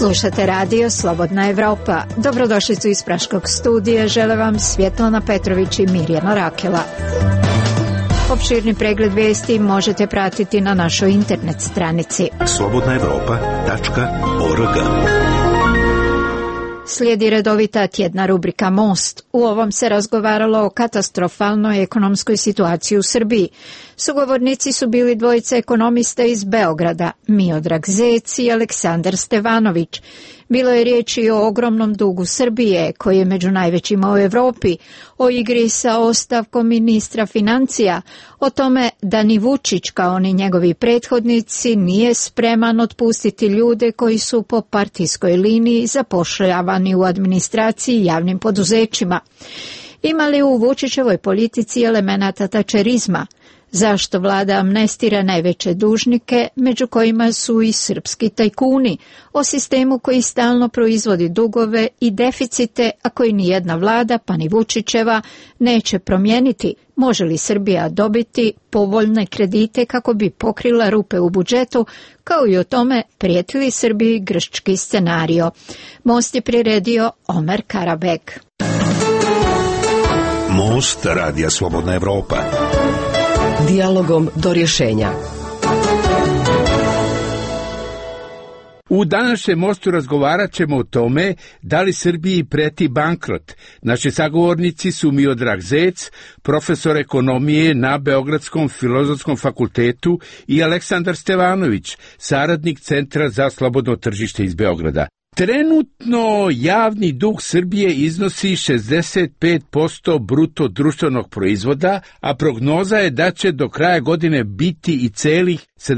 Slušate radio Slobodna Evropa. Dobrodošlicu iz Praškog studija žele vam Svjetlana Petrović i Mirjana Rakela. Opširni pregled vijesti možete pratiti na našoj internet stranici slobodnaevropa.org. Slijedi redovita tjedna rubrika Most. U ovom se razgovaralo o katastrofalnoj ekonomskoj situaciji u Srbiji. Sugovornici su bili dvojica ekonomista iz Beograda, Miodrag Zec i Aleksandar Stevanović. Bilo je riječi o ogromnom dugu Srbije, koji je među najvećima u Europi, o igri sa ostavkom ministra financija, o tome da ni Vučić kao ni njegovi prethodnici nije spreman otpustiti ljude koji su po partijskoj liniji zapošljavani u administraciji i javnim poduzećima. Ima li u Vučićevoj politici elemenata tačerizma? Zašto vlada amnestira najveće dužnike, među kojima su i srpski tajkuni, o sistemu koji stalno proizvodi dugove i deficite, a koji nijedna vlada, pa ni Vučićeva, neće promijeniti? Može li Srbija dobiti povoljne kredite kako bi pokrila rupe u budžetu, kao i o tome prijeti li Srbiji grčki scenario? Most je priredio Omer Karabek. Most radija Slobodna Evropa. Dijalogom do rješenja. U današnjem mostu razgovarat ćemo o tome da li Srbiji preti bankrot. Naši sagovornici su Miodrag Zec, profesor ekonomije na Beogradskom filozofskom fakultetu, i Aleksandar Stevanović, saradnik Centra za slobodno tržište iz Beograda. Trenutno javni dug Srbije iznosi 65% bruto društvenog proizvoda, a prognoza je da će do kraja godine biti i celih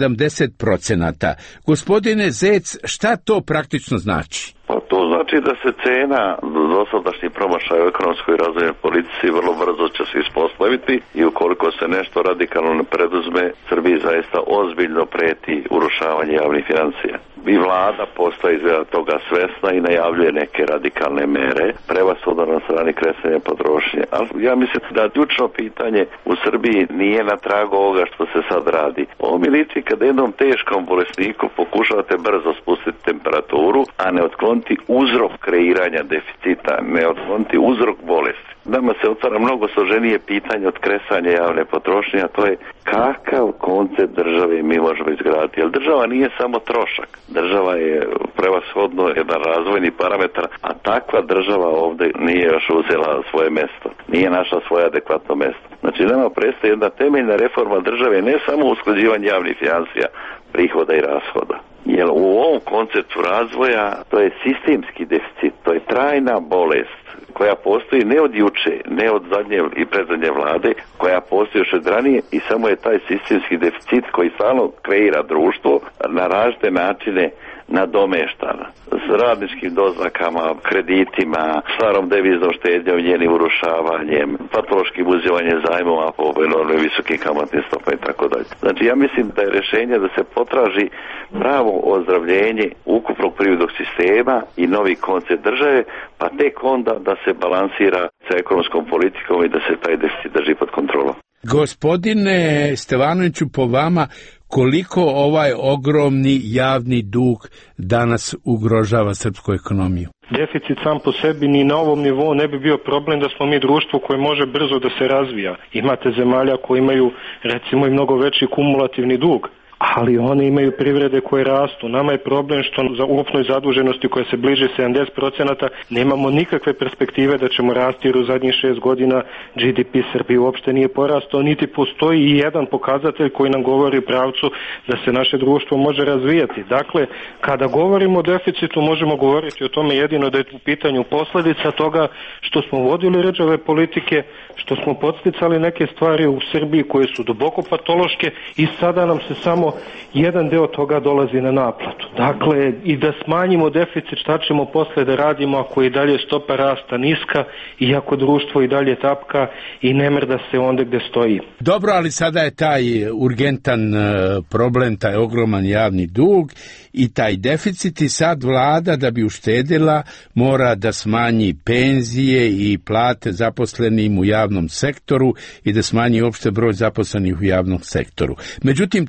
70%. Gospodine Zec, šta to praktično znači? Pa to znači da se cena dosadašnjih promašaja u ekonomskoj i razvojnoj politici vrlo brzo će se ispostaviti i ukoliko se nešto radikalno ne preduzme, Srbiji zaista ozbiljno preti urušavanje javnih financija. I vlada postaje izgleda toga svesna i najavljuje neke radikalne mere, prevashodno na strani kresanja potrošnje. Ali ja mislim da ključno pitanje u Srbiji nije na tragu ovoga što se sad radi. Ovo mi liči kada jednom teškom bolesniku pokušavate brzo spustiti temperaturu, a ne otkloniti uzrok kreiranja deficita, ne otkloniti uzrok bolesti. Nama se otvara mnogo složenije pitanje od kresanja javne potrošnje, a to je kakav koncept države mi možemo izgraditi. Jer država nije samo trošak. Država je prevashodno jedan razvojni parametar, a takva država ovdje nije još uzela svoje mjesto. Nije našla svoje adekvatno mjesto. Znači, nama predstoji jedna temeljna reforma države, ne samo usklađivanje javnih financija, prihoda i rashoda. Jer u ovom konceptu razvoja to je sistemski deficit, to je trajna bolest koja postoji ne od juče, ne od zadnje i predzadnje vlade, koja postoji još od ranije i samo je taj sistemski deficit koji stalno kreira društvo na različite načine nadomeštana. S radničkim doznakama, kreditima, starom deviznom štednjom, njenim urušavanjem, patološkim uzimanjem zajmova po enormno visokim kamatnim stopama i tako dalje. Znači ja mislim da je rješenje da se potraži pravo ozdravljenje ukupnog privrednog sistema i novi koncept države, pa tek onda da se balansira sa ekonomskom politikom i da se taj deficit drži pod kontrolom. Gospodine Stevanoviću, po vama, koliko ovaj ogromni javni dug danas ugrožava srpsku ekonomiju? Deficit sam po sebi ni na ovom nivou ne bi bio problem da smo mi društvo koje može brzo da se razvija. Imate zemalja koje imaju recimo i mnogo veći kumulativni dug, ali one imaju privrede koje rastu. Nama je problem što za ukupnoj zaduženosti koja se bliži 70% nemamo nikakve perspektive da ćemo rasti, jer u zadnjih 6 godina GDP Srbije uopšte nije porastao, niti postoji i jedan pokazatelj koji nam govori u pravcu da se naše društvo može razvijati. Dakle, kada govorimo o deficitu, možemo govoriti o tome jedino da je u pitanju posljedica toga što smo vodili rđave politike, što smo podsticali neke stvari u Srbiji koje su duboko patološke i sada nam se samo jedan deo toga dolazi na naplatu. Dakle, i da smanjimo deficit, šta ćemo posle da radimo ako je dalje stopa rasta niska i ako društvo i dalje tapka i ne mrda se onda gde stoji. Dobro, ali sada je taj urgentan problem, taj ogroman javni dug i taj deficit, i sad vlada da bi uštedila mora da smanji penzije i plate zaposlenim u javnom sektoru i da smanji opšte broj zaposlenih u javnom sektoru. Međutim, tu su se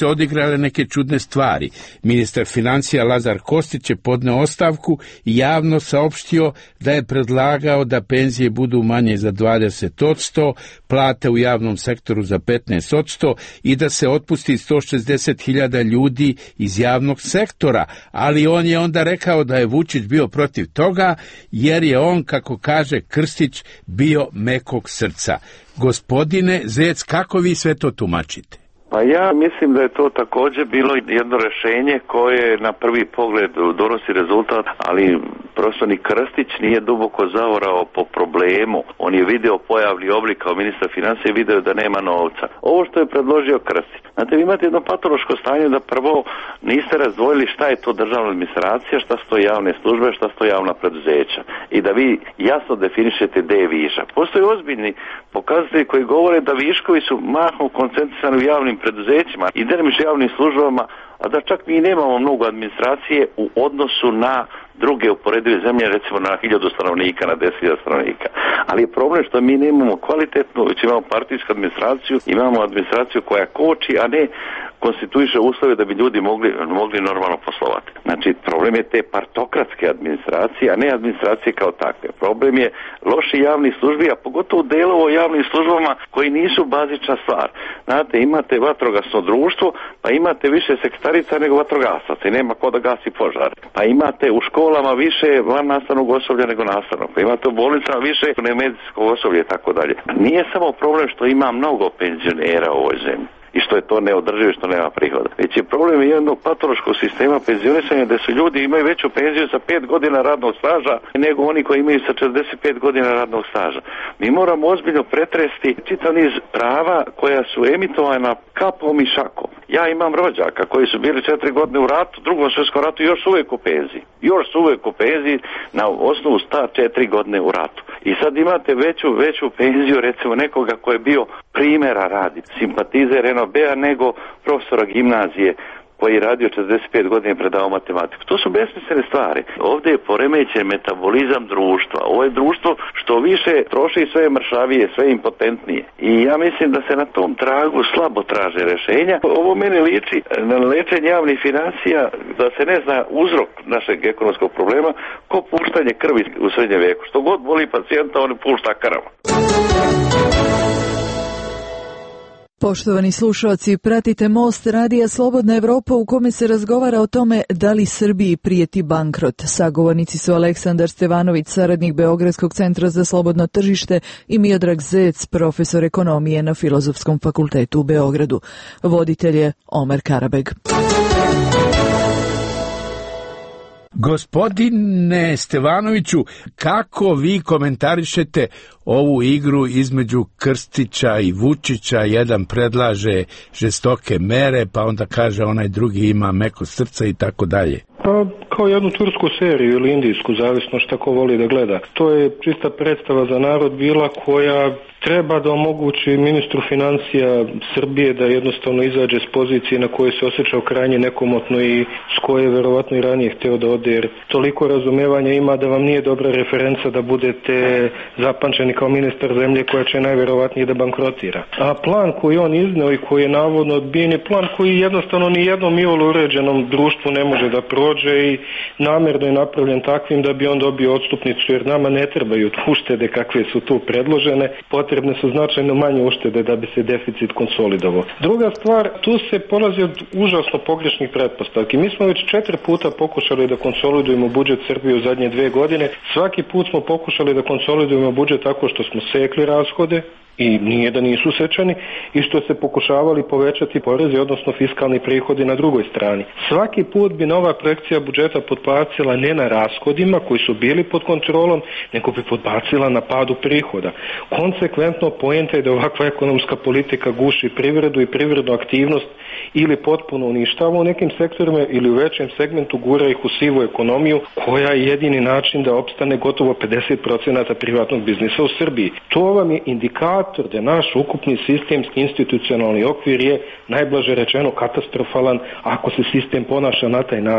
se odigrale neke čudne stvari. Ministar financija Lazar Kostić je podneo ostavku i javno saopštio da je predlagao da penzije budu manje za 20%, plate u javnom sektoru za 15% i da se otpusti 160.000 ljudi iz javnog sektora, ali on je onda rekao da je Vučić bio protiv toga jer je on, kako kaže Krstić, bio mekog srca. Gospodine Zec, kako vi sve to tumačite? Pa ja mislim da je to također bilo jedno rješenje koje na prvi pogled donosi rezultat, ali profesor Krstić nije duboko zaorao po problemu. On je video pojavni oblik kao ministar financija i video da nema novca. Ovo što je predložio Krstić. Znate, vi imate jedno patološko stanje da prvo niste razdvojili šta je to državna administracija, šta su to javne službe, šta su to javna preduzeća. I da vi jasno definišete gdje je višak. Postoje ozbiljni pokazatelji koji govore da viškovi su mahom koncentrisani u javnim preduzećima i delimično javnim službama, a da čak mi nemamo mnogo administracije u odnosu na druge uporedive zemlje, recimo na 1000 stanovnika, na 10.000 stanovnika. Ali je problem što mi nemamo kvalitetnu, već imamo partijsku administraciju, imamo administraciju koja koči, a ne konstituiše uslove da bi ljudi mogli normalno poslovati. Znači, problem je te partokratske administracije, a ne administracije kao takve. Problem je loši javni službi, a pogotovo delovo javnim službama koji nisu bazična stvar. Znate, imate vatrogasno društvo, pa imate više sekretarica nego vatrogasaca i nema ko da gasi požar. Pa imate u školama više van nastavnog osoblja nego nastavnog. Pa imate u bolnicama više medicinskog osoblja i tako dalje. Nije samo problem što ima mnogo penzionera u ovoj zemlji i što je to neodrživo i što nema prihoda. Već je problem jednog patološkog sistema penzionisanja gdje su ljudi imaju veću penziju sa 5 godina radnog staža nego oni koji imaju sa 45 godina radnog staža. Mi moramo ozbiljno pretresti čitav niz prava koja su emitovana kapom i šakom. Ja imam rođaka koji su bili 4 godine u ratu, drugom svjetskom ratu i još uvijek u penziji. Još su uvijek u penziji na osnovu sta 4 godine u ratu. I sad imate veću penziju recimo nekoga koji je bio primjera radi, simpatizer NOB-a nego profesora gimnazije koji je radio 45 godina i predavao matematiku. To su besmislene stvari. Ovdje je poremećen metabolizam društva. Ovo je društvo što više troši, sve mršavije, sve impotentnije. I ja mislim da se na tom tragu slabo traže rješenja. Ovo meni liči na lečenje javnih financija, da se ne zna uzrok našeg ekonomskog problema, ko puštanje krvi u srednjem vijeku. Što god boli pacijenta, on pušta krv. Poštovani slušalci, pratite Most radija Slobodna Evropa u kome se razgovara o tome da li Srbiji prijeti bankrot. Sagovornici su Aleksandar Stevanović, saradnik Beogradskog centra za slobodno tržište, i Miodrag Zec, profesor ekonomije na Filozofskom fakultetu u Beogradu. Voditelj je Omer Karabeg. Gospodine Stevanoviću, kako vi komentarišete ovu igru između Krstića i Vučića? Jedan predlaže žestoke mere, pa onda kaže onaj drugi ima meko srca i tako dalje. Pa kao jednu tursku seriju ili indijsku, zavisno šta ko voli da gleda. To je čista predstava za narod bila koja treba da omogući ministru financija Srbije da jednostavno izađe s pozicije na kojoj se osjećao krajnje nekomotno i s koje je verovatno i ranije hteo da ode, jer toliko razumevanja ima da vam nije dobra referenca da budete zapamćeni kao ministar zemlje koja će najverovatnije da bankrotira. A plan koji on izneo i koji je navodno odbijen je plan koji jednostavno ni jednom iole uređenom društvu ne može da prođe i namjerno je napravljen takvim da bi on dobio odstupnicu, jer nama ne trebaju uštede kakve su tu predložene, potrebne su značajno manje uštede da bi se deficit konsolidovao. Druga stvar, tu se polazi od užasno pogrešnih pretpostavki. Mi smo već 4 puta pokušali da konsolidujemo budžet Srbije u zadnje 2 godine. Svaki put smo pokušali da konsolidujemo budžet tako što smo sekli rashode, i nije da nisu sečani, i što se pokušavali povećati porezi, odnosno fiskalni prihodi na drugoj strani. Svaki put bi nova projekcija budžeta podbacila ne na rashodima koji su bili pod kontrolom, nego bi podbacila na padu prihoda. Konsekventno, poenta je da ovakva ekonomska politika guši privredu i privrednu aktivnost ili potpuno uništava u nekim sektorima ili u većem segmentu gura ih u sivu ekonomiju, koja je jedini način da opstane gotovo 50% privatnog biznisa u Srbiji. To vam je indikator da naš ukupni sistemski institucionalni okvir je, najblaže rečeno, katastrofalan ako se sistem ponaša na taj način.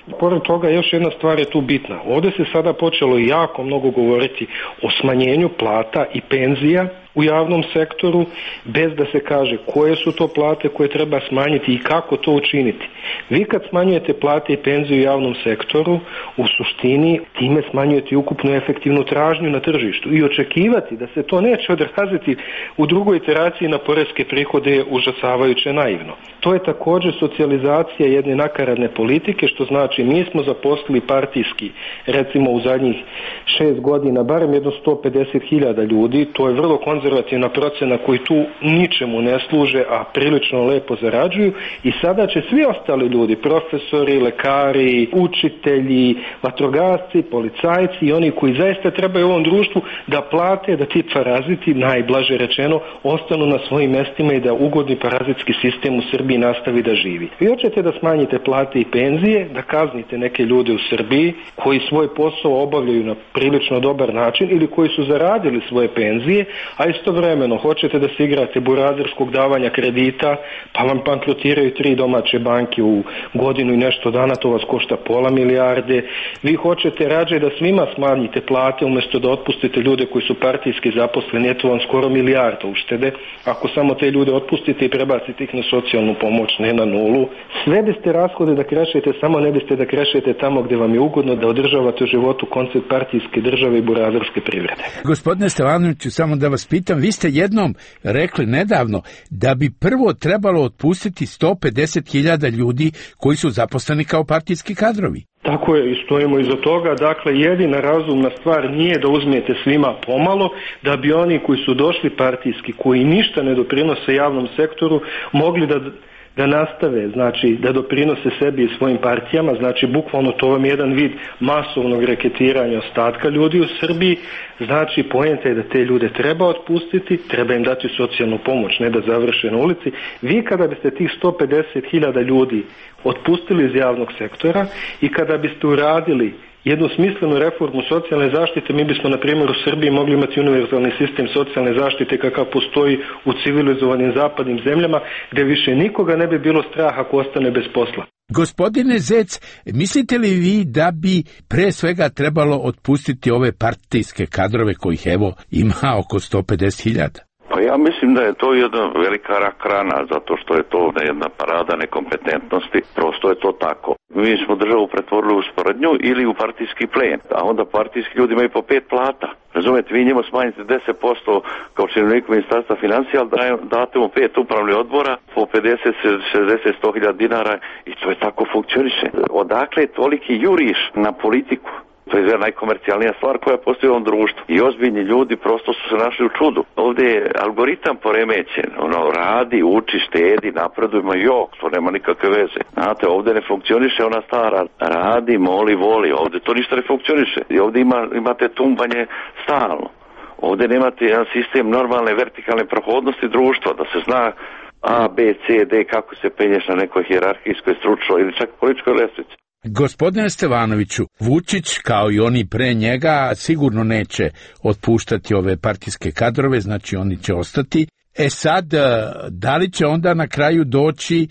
Pored toga još jedna stvar je tu bitna. Ovdje se sada počelo jako mnogo govoriti o smanjenju plata i penzija u javnom sektoru, bez da se kaže koje su to plate koje treba smanjiti i kako to učiniti. Vi kad smanjujete plate i penziju u javnom sektoru, u suštini time smanjujete i ukupnu efektivnu tražnju na tržištu i očekivati da se to neće odraziti u drugoj iteraciji na poreske prihode je užasavajuće naivno. To je također socijalizacija jedne nakaradne politike, što znači mi smo zaposlili partijski, recimo u zadnjih 6 godina, barem jedno 150.000 ljudi, to je vrlo konzervativna procena koji tu ničemu ne služe, a prilično lepo zarađuju, i sada će svi ostali ljudi, profesori, lekari, učitelji, vatrogasci, policajci i oni koji zaista trebaju u ovom društvu da plate, da ti paraziti, najblaže rečeno, ostanu na svojim mestima i da ugodni parazitski sistem u Srbiji nastavi da živi. Vi hoćete da smanjite plate i penzije, da kaznite neke ljude u Srbiji koji svoj posao obavljaju na prilično dobar način ili koji su zaradili svoje penzije, a istovremeno hoćete da se igrate burazerskog davanja kredita, pa vam bankrotiraju 3 domaće banke u godinu i nešto dana, to vas košta pola milijarde. Vi hoćete rađe da svima smanjite plate umjesto da otpustite ljude koji su partijski zaposleni, eto vam skoro milijarda uštede. Ako samo te ljude otpustite i prebacite ih na socijalnu pomoć, ne na nulu. Sve biste rashode da krešete, samo ne biste da krešete tamo gdje vam je ugodno, da održavate u životu koncept partijske države i burazerske privrede. Gospodine Stevanoviću, samo da vas pitam, vi ste jednom rekli nedavno da bi prvo trebalo otpustiti 150.000 ljudi koji su zaposleni kao partijski kadrovi. Tako je, i stojimo iza toga. Dakle, jedina razumna stvar nije da uzmete svima pomalo, da bi oni koji su došli partijski, koji ništa ne doprinose javnom sektoru, mogli da nastave, znači da doprinose sebi i svojim partijama, znači bukvalno to vam je jedan vid masovnog reketiranja ostatka ljudi u Srbiji. Znači poenta je da te ljude treba otpustiti, treba im dati socijalnu pomoć, ne da završe na ulici. Vi kada biste tih 150.000 ljudi otpustili iz javnog sektora i kada biste uradili jednu smislenu reformu socijalne zaštite, mi bismo na primjer u Srbiji mogli imati univerzalni sistem socijalne zaštite kakav postoji u civilizovanim zapadnim zemljama, gdje više nikoga ne bi bilo strah ako ostane bez posla. Gospodine Zec, mislite li vi da bi pre svega trebalo otpustiti ove partijske kadrove kojih evo ima oko 150.000? Pa ja mislim da je to jedna velika rak rana, zato što je to jedna parada nekompetentnosti, prosto je to tako. Mi smo državu pretvorili u sporednju ili u partijski plen, a onda partijski ljudi imaju po 5 plata. Razumete, vi njima smanjite 10% kao činovnik ministarstva financija, ali date mu 5 upravnih odbora po 50, 60, 100.000 dinara i to je tako funkcioniše. Odakle je toliki juriš na politiku? To je najkomercijalnija stvar koja postoji u ovom društvu. I ozbiljni ljudi prosto su se našli u čudu. Ovdje je algoritam poremećen. Radi, uči, štedi, napredujemo, to nema nikakve veze. Znate, ovdje ne funkcioniše ona stara. Radi, moli, voli. Ovdje to ništa ne funkcioniše. I ovdje imate tumbanje stalno. Ovdje nemate jedan sistem normalne vertikalne prohodnosti društva, da se zna A, B, C, D, kako se penješ na nekoj hijerarhijskoj, stručnoj ili čak političkoj lestvici. Gospodine Stevanoviću, Vučić, kao i oni pre njega, sigurno neće otpuštati ove partijske kadrove, znači oni će ostati. Sad, da li će onda na kraju doći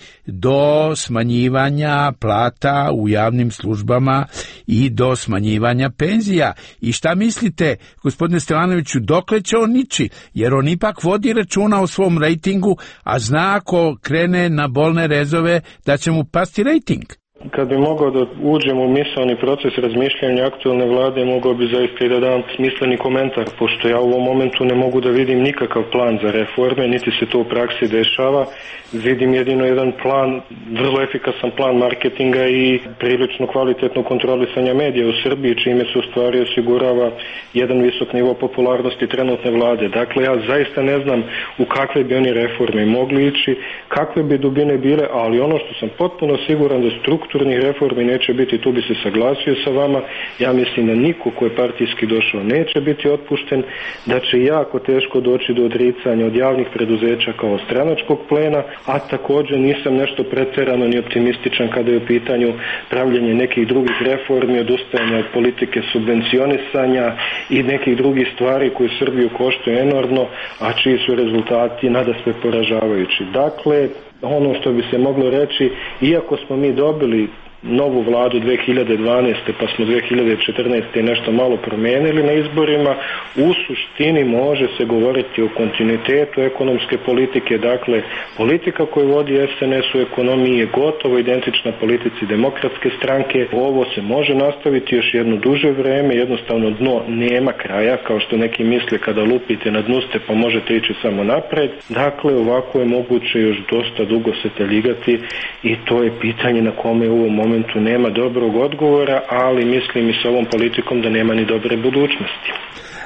do smanjivanja plata u javnim službama i do smanjivanja penzija? I šta mislite, gospodine Stevanoviću, dokle će on ići? Jer on ipak vodi računa o svom rejtingu, a zna ako krene na bolne rezove da će mu pasti rejting. Kad bi mogao da uđem u misaoni proces razmišljanja aktualne vlade, mogao bi zaista i da dam smisleni komentar, pošto ja u ovom momentu ne mogu da vidim nikakav plan za reforme, niti se to u praksi dešava. Vidim jedino jedan plan, vrlo efikasan plan marketinga i prilično kvalitetno kontrolisanja medija u Srbiji, čime se u stvari osigurava jedan visok nivo popularnosti trenutne vlade. Dakle, ja zaista ne znam u kakve bi oni reforme mogli ići, kakve bi dubine bile, ali ono što sam potpuno siguran da strukturnih reformi neće biti, tu bi se saglasio sa vama. Ja mislim da niko ko je partijski došao neće biti otpušten, da će jako teško doći do odricanja od javnih preduzeća kao stranačkog plena, a također nisam nešto pretjerano ni optimističan kada je u pitanju pravljenje nekih drugih reformi, odustajanja od politike subvencionisanja i nekih drugih stvari koje Srbiju koštaju enormno, a čiji su rezultati nadasve poražavajući. Dakle, ono što bi se moglo reći, iako smo mi dobili novu vladu 2012. pa smo 2014. nešto malo promijenili na izborima, u suštini može se govoriti o kontinuitetu ekonomske politike. Dakle, politika koju vodi SNS u ekonomiji je gotovo identična politici Demokratske stranke. Ovo se može nastaviti još jedno duže vreme, jednostavno dno nema kraja, kao što neki misle kada lupite na dnu ste pa možete ići samo napred. Dakle, ovako je moguće još dosta dugo se taljigati i to je pitanje na kome u ovom momentu nema dobrog odgovora, ali mislim i s ovom politikom da nema ni dobre budućnosti.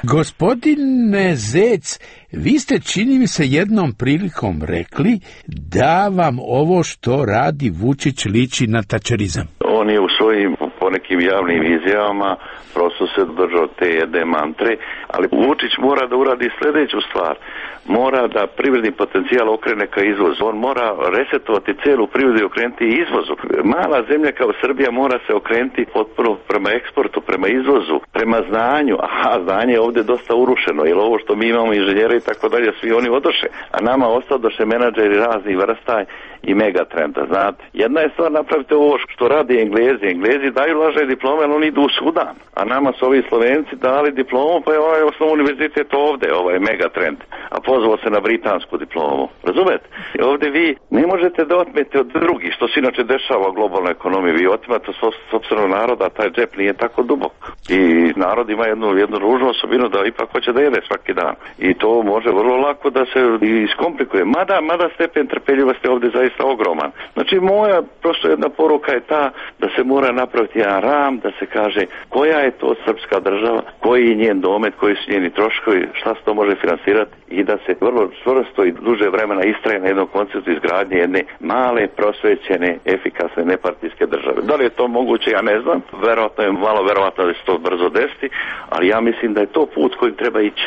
Gospodine Zec, vi ste, čini mi se, jednom prilikom rekli da vam ovo što radi Vučić liči na tačerizam. On je u svojim ponekim javnim izjavama prosto se držao te jedne mantre, ali Vučić mora da uradi sljedeću stvar. Mora da privredni potencijal okrene ka izvozu. On mora resetovati celu privredu i okrenuti izvozu. Mala zemlja kao Srbija mora se okrenuti potpuno prema eksportu, prema izvozu, prema znanju. A znanje je ovdje dosta urušeno, jer ovo što mi imamo inženjere i tako dalje, svi oni odoše. A nama ostadoše menadžeri raznih vrsta i megatrenda, znate. Jedna je stvar napraviti ovo što radi Englezi. Englezi daju lažne diplome, ali oni idu u Sudan. A nama su ovi Slovenci dali diplomu, pa je ovaj osnovni univerzitet ovdje, ovaj megatrend. A pozvao se na britansku diplomu. Razumete? I ovdje vi ne možete da otmete od drugih, što se inače dešava u globalnoj ekonomiji. Vi otmate sopstvenog naroda, taj džep nije tako dubok. I narod ima jednu ružnu osobinu da ipak hoće da jede svaki dan. I to može vrlo lako da se iskomplikuje. Mada stepen trpeljivosti ovdje zaista ogroman. Znači moja prosto jedna poruka je ta da se mora napraviti jedan ram, da se kaže koja je to srpska država, koji je njen domet, koji su njeni troškovi, šta se to može finansirati i da se vrlo čvrsto i duže vremena istraje na jednom konceptu izgradnje jedne male, prosvećene, efikasne, nepartijske države. Da li je to moguće, ja ne znam. Verovatno da će to brzo desiti, ali ja mislim da je to put kojim treba ići.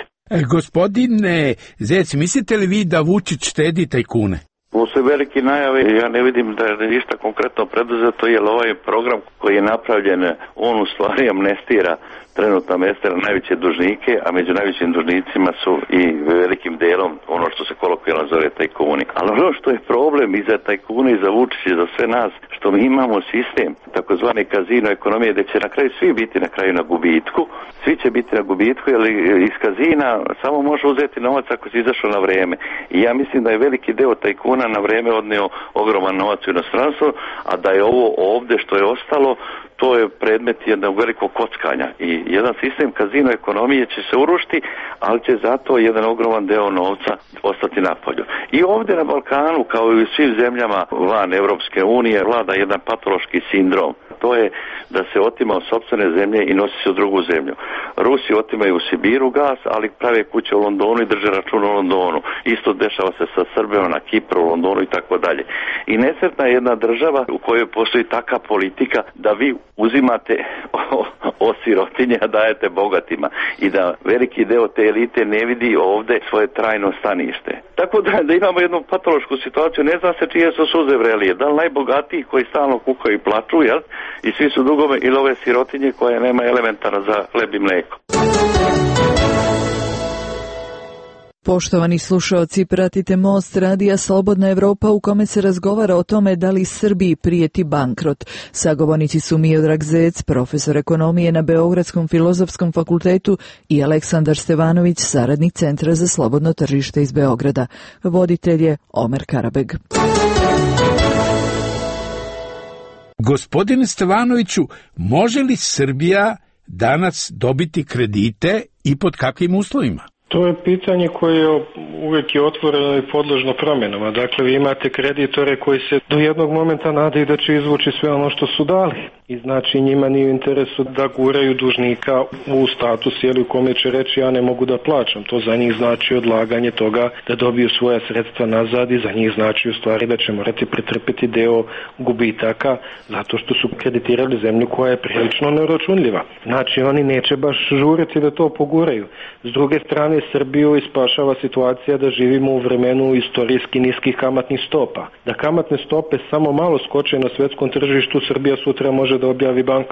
Gospodine Zec, mislite li vi da Vučić štedi tajkune? Ovo su veliki najave, ja ne vidim da je ništa konkretno preduzeto, jer ovaj program koji je napravljen, on u stvari amnestira trenutno najveće dužnike, a među najvećim dužnicima su i velikim delom ono što se kolokvijalno zove tajkuni. Ali ono što je problem i za tajkune i za Vučića i za sve nas, što mi imamo sistem takozvane kazino ekonomije gdje će na kraju svi biti na kraju na gubitku, svi će biti na gubitku, jer iz kazina samo može uzeti novac ako si izašao na vreme. I ja mislim da je veliki deo tajkuna na vreme odneo ogroman novac u inostranstvo, a da je ovo ovdje što je ostalo, to je predmet jednog velikog kockanja i jedan sistem kazino ekonomije će se urušiti, ali će zato jedan ogroman deo novca ostati napolju. I ovdje na Balkanu, kao i u svim zemljama van Evropske unije, vlada jedan patološki sindrom. To je da se otima od sopstvene zemlje i nosi se u drugu zemlju. Rusi otimaju u Sibiru gas, ali prave kuće u Londonu i drže račun u Londonu. Isto dešava se sa Srbijom na Kipru, u Londonu i tako dalje. I nesretna je jedna država u kojoj postoji taka politika da vi uzimate od sirotinje, a dajete bogatima. I da veliki deo te elite ne vidi ovdje svoje trajno stanište. Tako da imamo jednu patološku situaciju, ne zna se čije su suze vrelije. Da li najbogatiji koji stalno kukaju i plaču, jel? I svi su dugome, ili ove sirotinje koje nema elementara za hleb i mlijeko. Poštovani slušaoci, pratite Most radija Slobodna Evropa u kome se razgovara o tome da li Srbiji prijeti bankrot. Sagovornici su Miodrag Zec, profesor ekonomije na Beogradskom filozofskom fakultetu i Aleksandar Stevanović, saradnik Centra za slobodno tržište iz Beograda. Voditelj je Omer Karabeg. Gospodine Stevanoviću, može li Srbija danas dobiti kredite i pod kakvim uslovima? To je pitanje koje uvijek je otvoreno i podložno promjenama. Dakle, vi imate kreditore koji se do jednog momenta nadaju da će izvući sve ono što su dali. I znači njima nije u interesu da guraju dužnika u status u kome će reći ja ne mogu da plaćam. To za njih znači odlaganje toga da dobiju svoja sredstva nazad i za njih znači u stvari da će morati pretrpiti deo gubitaka zato što su kreditirali zemlju koja je prilično neuračunljiva. Znači oni neće baš žuriti da to poguraju. S druge strane Srbiju ispašava situacija da živimo u vremenu istorijski niskih kamatnih stopa. Da kamatne stope samo malo skoče na svjetskom tržištu, Srbija sutra može da objavi bankrot.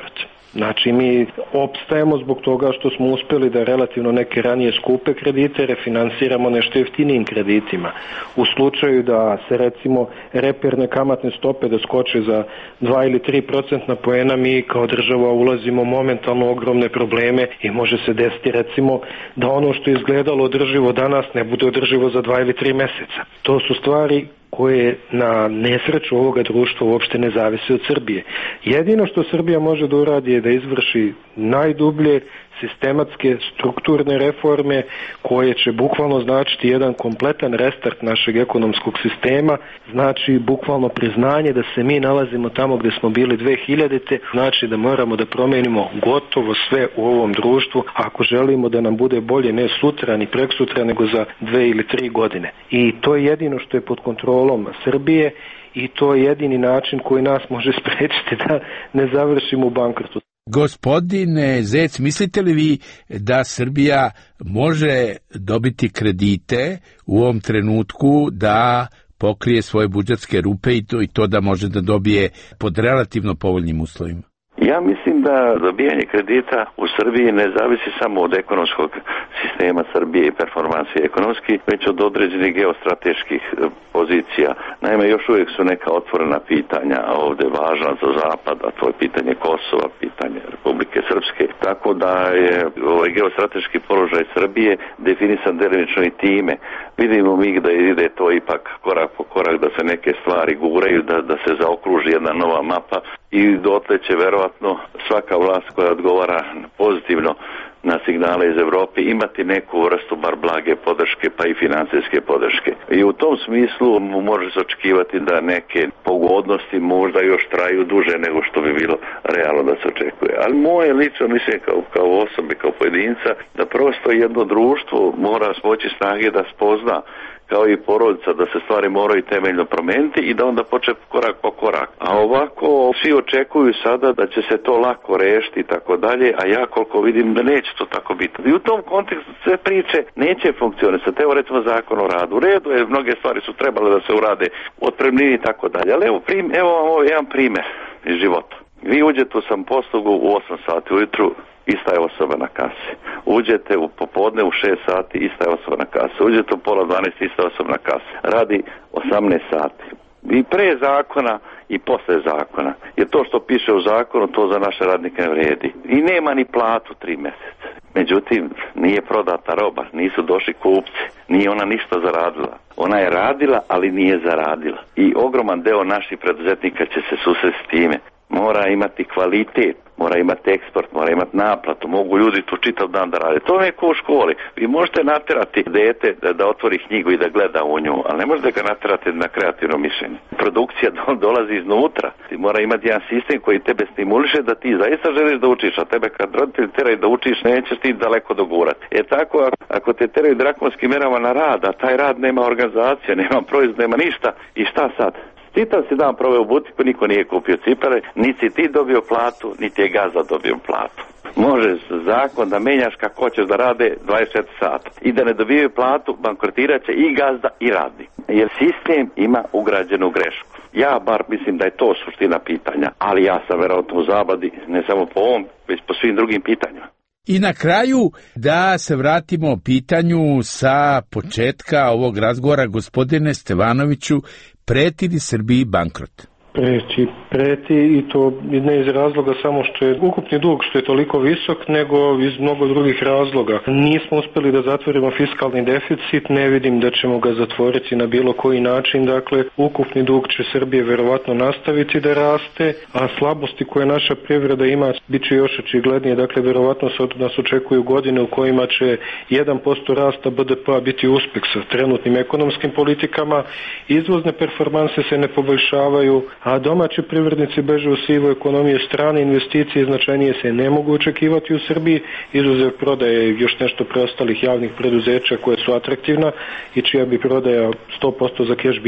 Znači mi opstajemo zbog toga što smo uspjeli da relativno neke ranije skupe kredite refinansiramo nešto jeftinijim kreditima. U slučaju da se recimo reperne kamatne stope da skoče za 2 ili 3% poena, mi kao država ulazimo momentalno u ogromne probleme i može se desiti recimo da ono što je izgledalo održivo danas ne bude održivo za 2 ili 3 mjeseca. To su stvari koje na nesreću ovoga društva uopšte ne zavise od Srbije. Jedino što Srbija može da uradi je da izvrši najdublje sistematske strukturne reforme koje će bukvalno značiti jedan kompletan restart našeg ekonomskog sistema, znači bukvalno priznanje da se mi nalazimo tamo gdje smo bili 2000. Znači da moramo da promenimo gotovo sve u ovom društvu ako želimo da nam bude bolje ne sutra ni preksutra nego za 2 ili 3 godine. I to je jedino što je pod kontrolom Srbije i to je jedini način koji nas može spriječiti da ne završimo u bankrotu. Gospodine Zec, mislite li vi da Srbija može dobiti kredite u ovom trenutku da pokrije svoje budžetske rupe i to da može da dobije pod relativno povoljnim uslovima? Ja mislim da dobijanje kredita u Srbiji ne zavisi samo od ekonomskog sistema Srbije i performancije ekonomski, već od određenih geostrateških pozicija. Naime, još uvijek su neka otvorena pitanja ovdje važna za Zapad, a to je pitanje Kosova, pitanje Republike Srpske. Tako da je ovaj geostrateški položaj Srbije definisan delimično i time. Vidimo mi da ide to ipak korak po korak, da se neke stvari guraju, da se zaokruži jedna nova mapa i dotle će verovatno svaka vlast koja odgovara pozitivno na signale iz Europe imati neku vrstu bar blage podrške pa i financijske podrške. I u tom smislu može se očekivati da neke pogodnosti možda još traju duže nego što bi bilo realno da se očekuje. Ali moje lično mišljenje kao osobe, kao pojedinca, da prosto jedno društvo mora smoći snage da spozna kao i porodica da se stvari moraju temeljno promijeniti i da onda počne korak po korak. A ovako svi očekuju sada da će se to lako rešiti i tako dalje, a ja koliko vidim da neće to tako biti. I u tom kontekstu sve priče neće funkcionisati. Evo recimo Zakon o radu. U redu je, mnoge stvari su trebale da se urade, otpremnini i tako dalje. Ali evo vam ovo jedan primjer iz života. Vi uđete u samoposlugu u 8 sati ujutru, ista je osoba na kasi. Uđete u popodne u 6 sati, ista je osoba na kasi. Uđete u pola 12, ista je osoba na kasi. Radi 18 sati. I pre zakona i posle zakona. Jer to što piše u zakonu, to za naše radnike ne vredi. I nema ni platu 3 mjeseca. Međutim, nije prodata roba, nisu došli kupci, nije ona ništa zaradila. Ona je radila, ali nije zaradila. I ogroman deo naših preduzetnika će se susresti s time. Mora imati kvalitet, mora imati eksport, mora imati naplatu, mogu ljudi tu čitav dan da rade. To je ko u školi. Vi možete naterati dete da otvori knjigu i da gleda u nju, ali ne možete ga naterati na kreativno mišljenje. Produkcija dolazi iznutra. Ti mora imati jedan sistem koji tebe stimuliše da ti zaista želiš da učiš, a tebe kad roditelji teraju da učiš, nećeš ti daleko dogurati. Tako ako te teraju drakonskim merama na rad, a taj rad nema organizacije, nema proizvod, nema ništa, i šta sad? Čitav si dan proveo u butiku, niko nije kupio cipele, niti ti dobio platu, niti je gazda dobio platu. Možeš zakon da menjaš kako hoćeš da rade 24 sata i da ne dobijaju platu, bankrotirat će i gazda i radnik. Jer sistem ima ugrađenu grešku. Ja bar mislim da je to suština pitanja, ali ja sam verovatno u zabadi, ne samo po ovom, već po svim drugim pitanjima. I na kraju da se vratimo pitanju sa početka ovog razgovora, gospodine Stevanoviću, preti li Srbiji bankrot? Preti i to ne iz razloga samo što je ukupni dug što je toliko visok, nego iz mnogo drugih razloga. Nismo uspjeli da zatvorimo fiskalni deficit, ne vidim da ćemo ga zatvoriti na bilo koji način, dakle ukupni dug će Srbije verovatno nastaviti da raste, a slabosti koje naša privreda ima bit će još očiglednije, dakle verovatno nas očekuju godine u kojima će 1% rasta BDP-a biti uspjeh sa trenutnim ekonomskim politikama, izvozne performanse se ne poboljšavaju, a domaći privrednici beže u sivu ekonomiju, strane investicije značajnije se ne mogu očekivati u Srbiji, izuzev prodaje još nešto preostalih javnih preduzeća koje su atraktivna i čija bi prodaja 100% za keš bila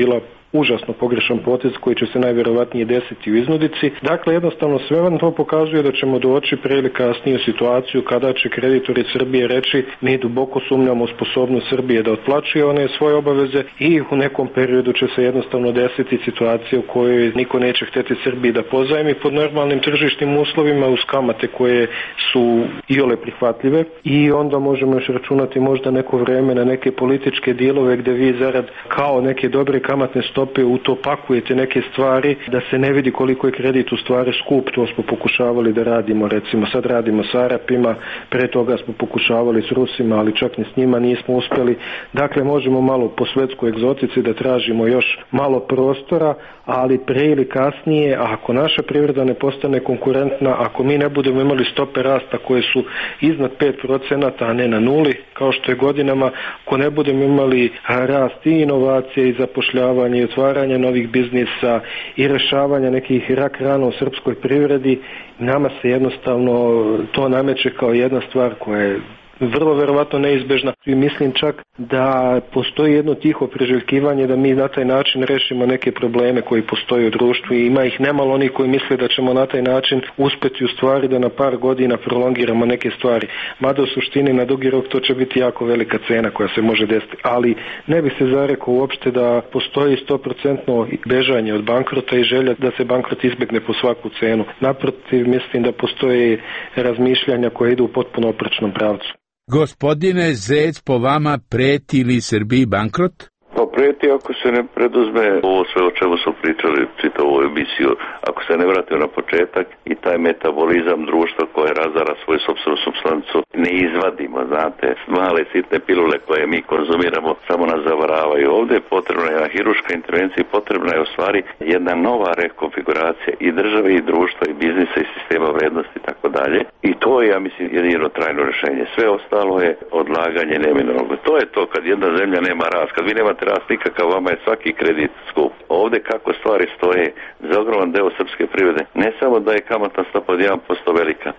užasno pogrešan potez koji će se najvjerovatnije desiti u iznudici. Dakle, jednostavno sve vam to pokazuje da ćemo doći prije ili kasnije u situaciju kada će kreditori Srbije reći mi duboko sumnjamo u sposobnost Srbije da otplaćuje one svoje obaveze i u nekom periodu će se jednostavno desiti situacija u kojoj niko neće htjeti Srbiji da pozajmi pod normalnim tržišnim uslovima uz kamate koje su iole prihvatljive i onda možemo još računati možda neko vrijeme na neke političke dijelove gdje vi zarad kao neke dobre kamatne stope u to pakujete neke stvari da se ne vidi koliko je kredit u stvari skup. To smo pokušavali da radimo, recimo sad radimo s Arapima, pre toga smo pokušavali s Rusima, ali čak ni s njima nismo uspjeli. Dakle, možemo malo po svetskoj egzotici da tražimo još malo prostora, ali pre ili kasnije, ako naša privreda ne postane konkurentna, ako mi ne budemo imali stope rasta koje su iznad 5%, a ne na nuli, kao što je godinama, ako ne budemo imali rast i inovacije i zapošljavanje i otvaranje novih biznisa i rješavanja nekih rak rana u srpskoj privredi, nama se jednostavno to nameće kao jedna stvar koja je vrlo verovatno neizbežna i mislim čak da postoji jedno tiho priželjkivanje da mi na taj način rešimo neke probleme koji postoje u društvu i ima ih nemalo oni koji misle da ćemo na taj način uspjeti u stvari da na par godina prolongiramo neke stvari. Mada u suštini na dugi rok to će biti jako velika cena koja se može desiti, ali ne bi se zarekao uopšte da postoji 100% bežanje od bankrota i želja da se bankrot izbjegne po svaku cenu. Naprotiv, mislim da postoje razmišljanja koje idu u potpuno oprečnom pravcu. Gospodine Zec, po vama preti li Srbiji bankrot? Pa prijeti ako se ne preduzme ovo sve o čemu su pričali čitavu emisiju, ako se ne vratimo na početak i taj metabolizam društva koje razara svoju sopstvenu supstancu ne izvadimo, znate, male sitne pilule koje mi konzumiramo samo nas zavaravaju. Ovdje je potrebna jedna hiruška intervencija i potrebna je u stvari jedna nova rekonfiguracija i države i društva i biznisa i sistema vrednosti i tako dalje. I to je, ja mislim, jedino trajno rješenje. Sve ostalo je odlaganje neminovnog. To je to kad jedna zemlja nema rast, kad vi nemate rast nikakav, vama je svaki kredit skup. Ovdje kako stvari stoje za ogroman deo srpske privrede, ne samo da je kamatna stopa od 1% velika,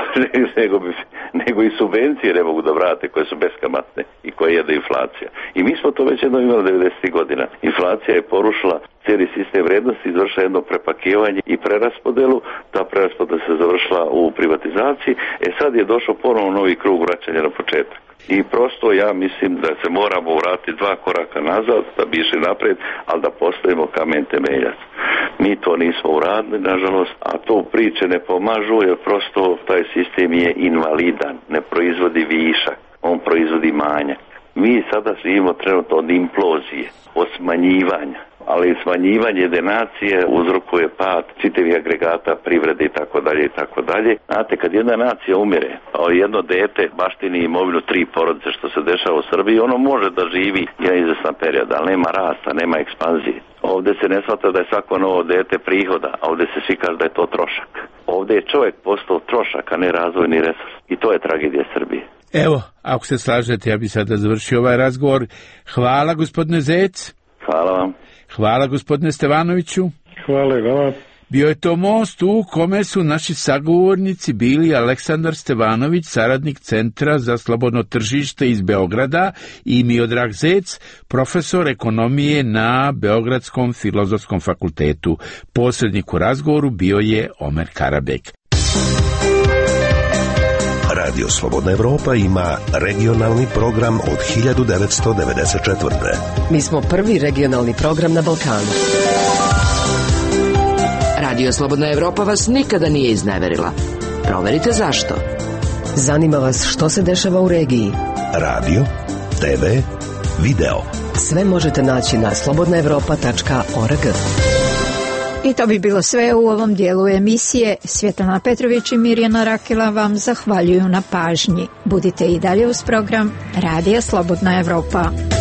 nego i subvencije ne mogu da vrate koje su beskamatne i koje jede inflacija. I mi smo to već jednom imali 90. godina. Inflacija je porušila cijeli sistem vrednosti, izvršila jedno prepakivanje i preraspodelu. Ta preraspodela se završila u privatizaciji. Sad je došao ponovno novi krug vraćanja na početak. I prosto ja mislim da se moramo vratiti 2 koraka nazad da bi išli naprijed, ali da postavimo kamen temeljac. Mi to nismo uradili, nažalost, a to priče ne pomažu jer prosto taj sistem je invalidan, ne proizvodi višak, on proizvodi manjak. Mi sada živimo trenutno od implozije, od smanjivanja, ali smanjivanje nacije uzrokuje pad čitavih agregata privrede i tako dalje i tako dalje. Znate, kad jedna nacija umire, a jedno dete baštini imovinu 3 porodice što se dešava u Srbiji, ono može da živi jedan izvestan period, ali nema rasta, nema ekspanzije. Ovdje se ne shvata da je svako novo dete prihoda, a ovdje se svi kaže da je to trošak. Ovdje je čovjek postao trošak, a ne razvojni resurs. I to je tragedija Srbije. Evo, ako se slažete, ja bi sada završio ovaj razgovor. Hvala, gospodine Zec. Hvala vam. Hvala, gospodine Stevanoviću. Hvala i vama. Bio je to most u kome su naši sagovornici bili Aleksandar Stevanović, saradnik Centra za slobodno tržište iz Beograda, i Miodrag Zec, profesor ekonomije na Beogradskom filozofskom fakultetu. Posrednik u razgovoru bio je Omer Karabek. Radio Slobodna Evropa ima regionalni program od 1994. Mi smo prvi regionalni program na Balkanu. Radio Slobodna Evropa vas nikada nije izneverila. Proverite zašto. Zanima vas što se dešava u regiji. Radio, TV, video. Sve možete naći na slobodnaevropa.org. I to bi bilo sve u ovom dijelu emisije. Svjetlana Petrović i Mirjana Rakela vam zahvaljuju na pažnji. Budite i dalje uz program Radija Slobodna Evropa.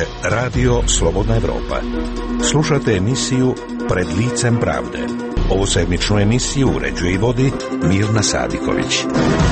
je Radio Slobodna Evropa. Slušate emisiju Pred licem pravde. Ovu sedmičnu emisiju uređuje i vodi Mirna Sadiković.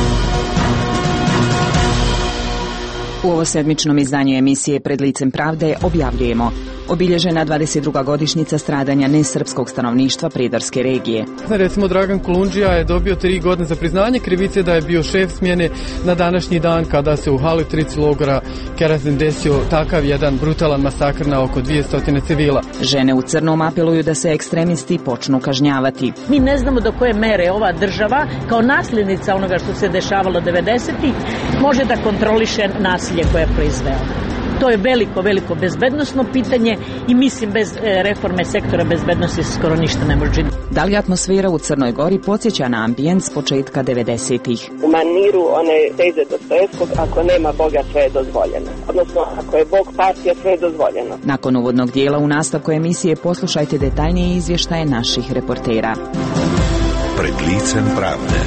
U ovo sedmičnom izdanju emisije Pred licem pravde objavljujemo: obilježena 22. godišnjica stradanja nesrpskog stanovništva Prijedorske regije. Recimo, Dragan Kolundžija je dobio 3 godine za priznanje krivice da je bio šef smjene na današnji dan kada se u Halitrici logora Kerazin desio takav jedan brutalan masakr na oko 200 civila. Žene u crnom apeluju da se ekstremisti počnu kažnjavati. Mi ne znamo do koje mere ova država, kao nasljednica onoga što se dešavalo 90-ih, može da kontroliše nasilje koje je proizvela. To je veliko bezbednosno pitanje i mislim bez reforme sektora bezbednosti se skoro ništa ne može. Da li atmosfera u Crnoj Gori podsjeća na ambijent s početka 90-ih? U maniru one teze Dostojevskog, ako nema Boga sve je dozvoljeno. Odnosno, ako je Bog partija, sve je dozvoljeno. Nakon uvodnog dijela u nastavku emisije poslušajte detaljnije izvještaje naših reportera. Pred licem pravde.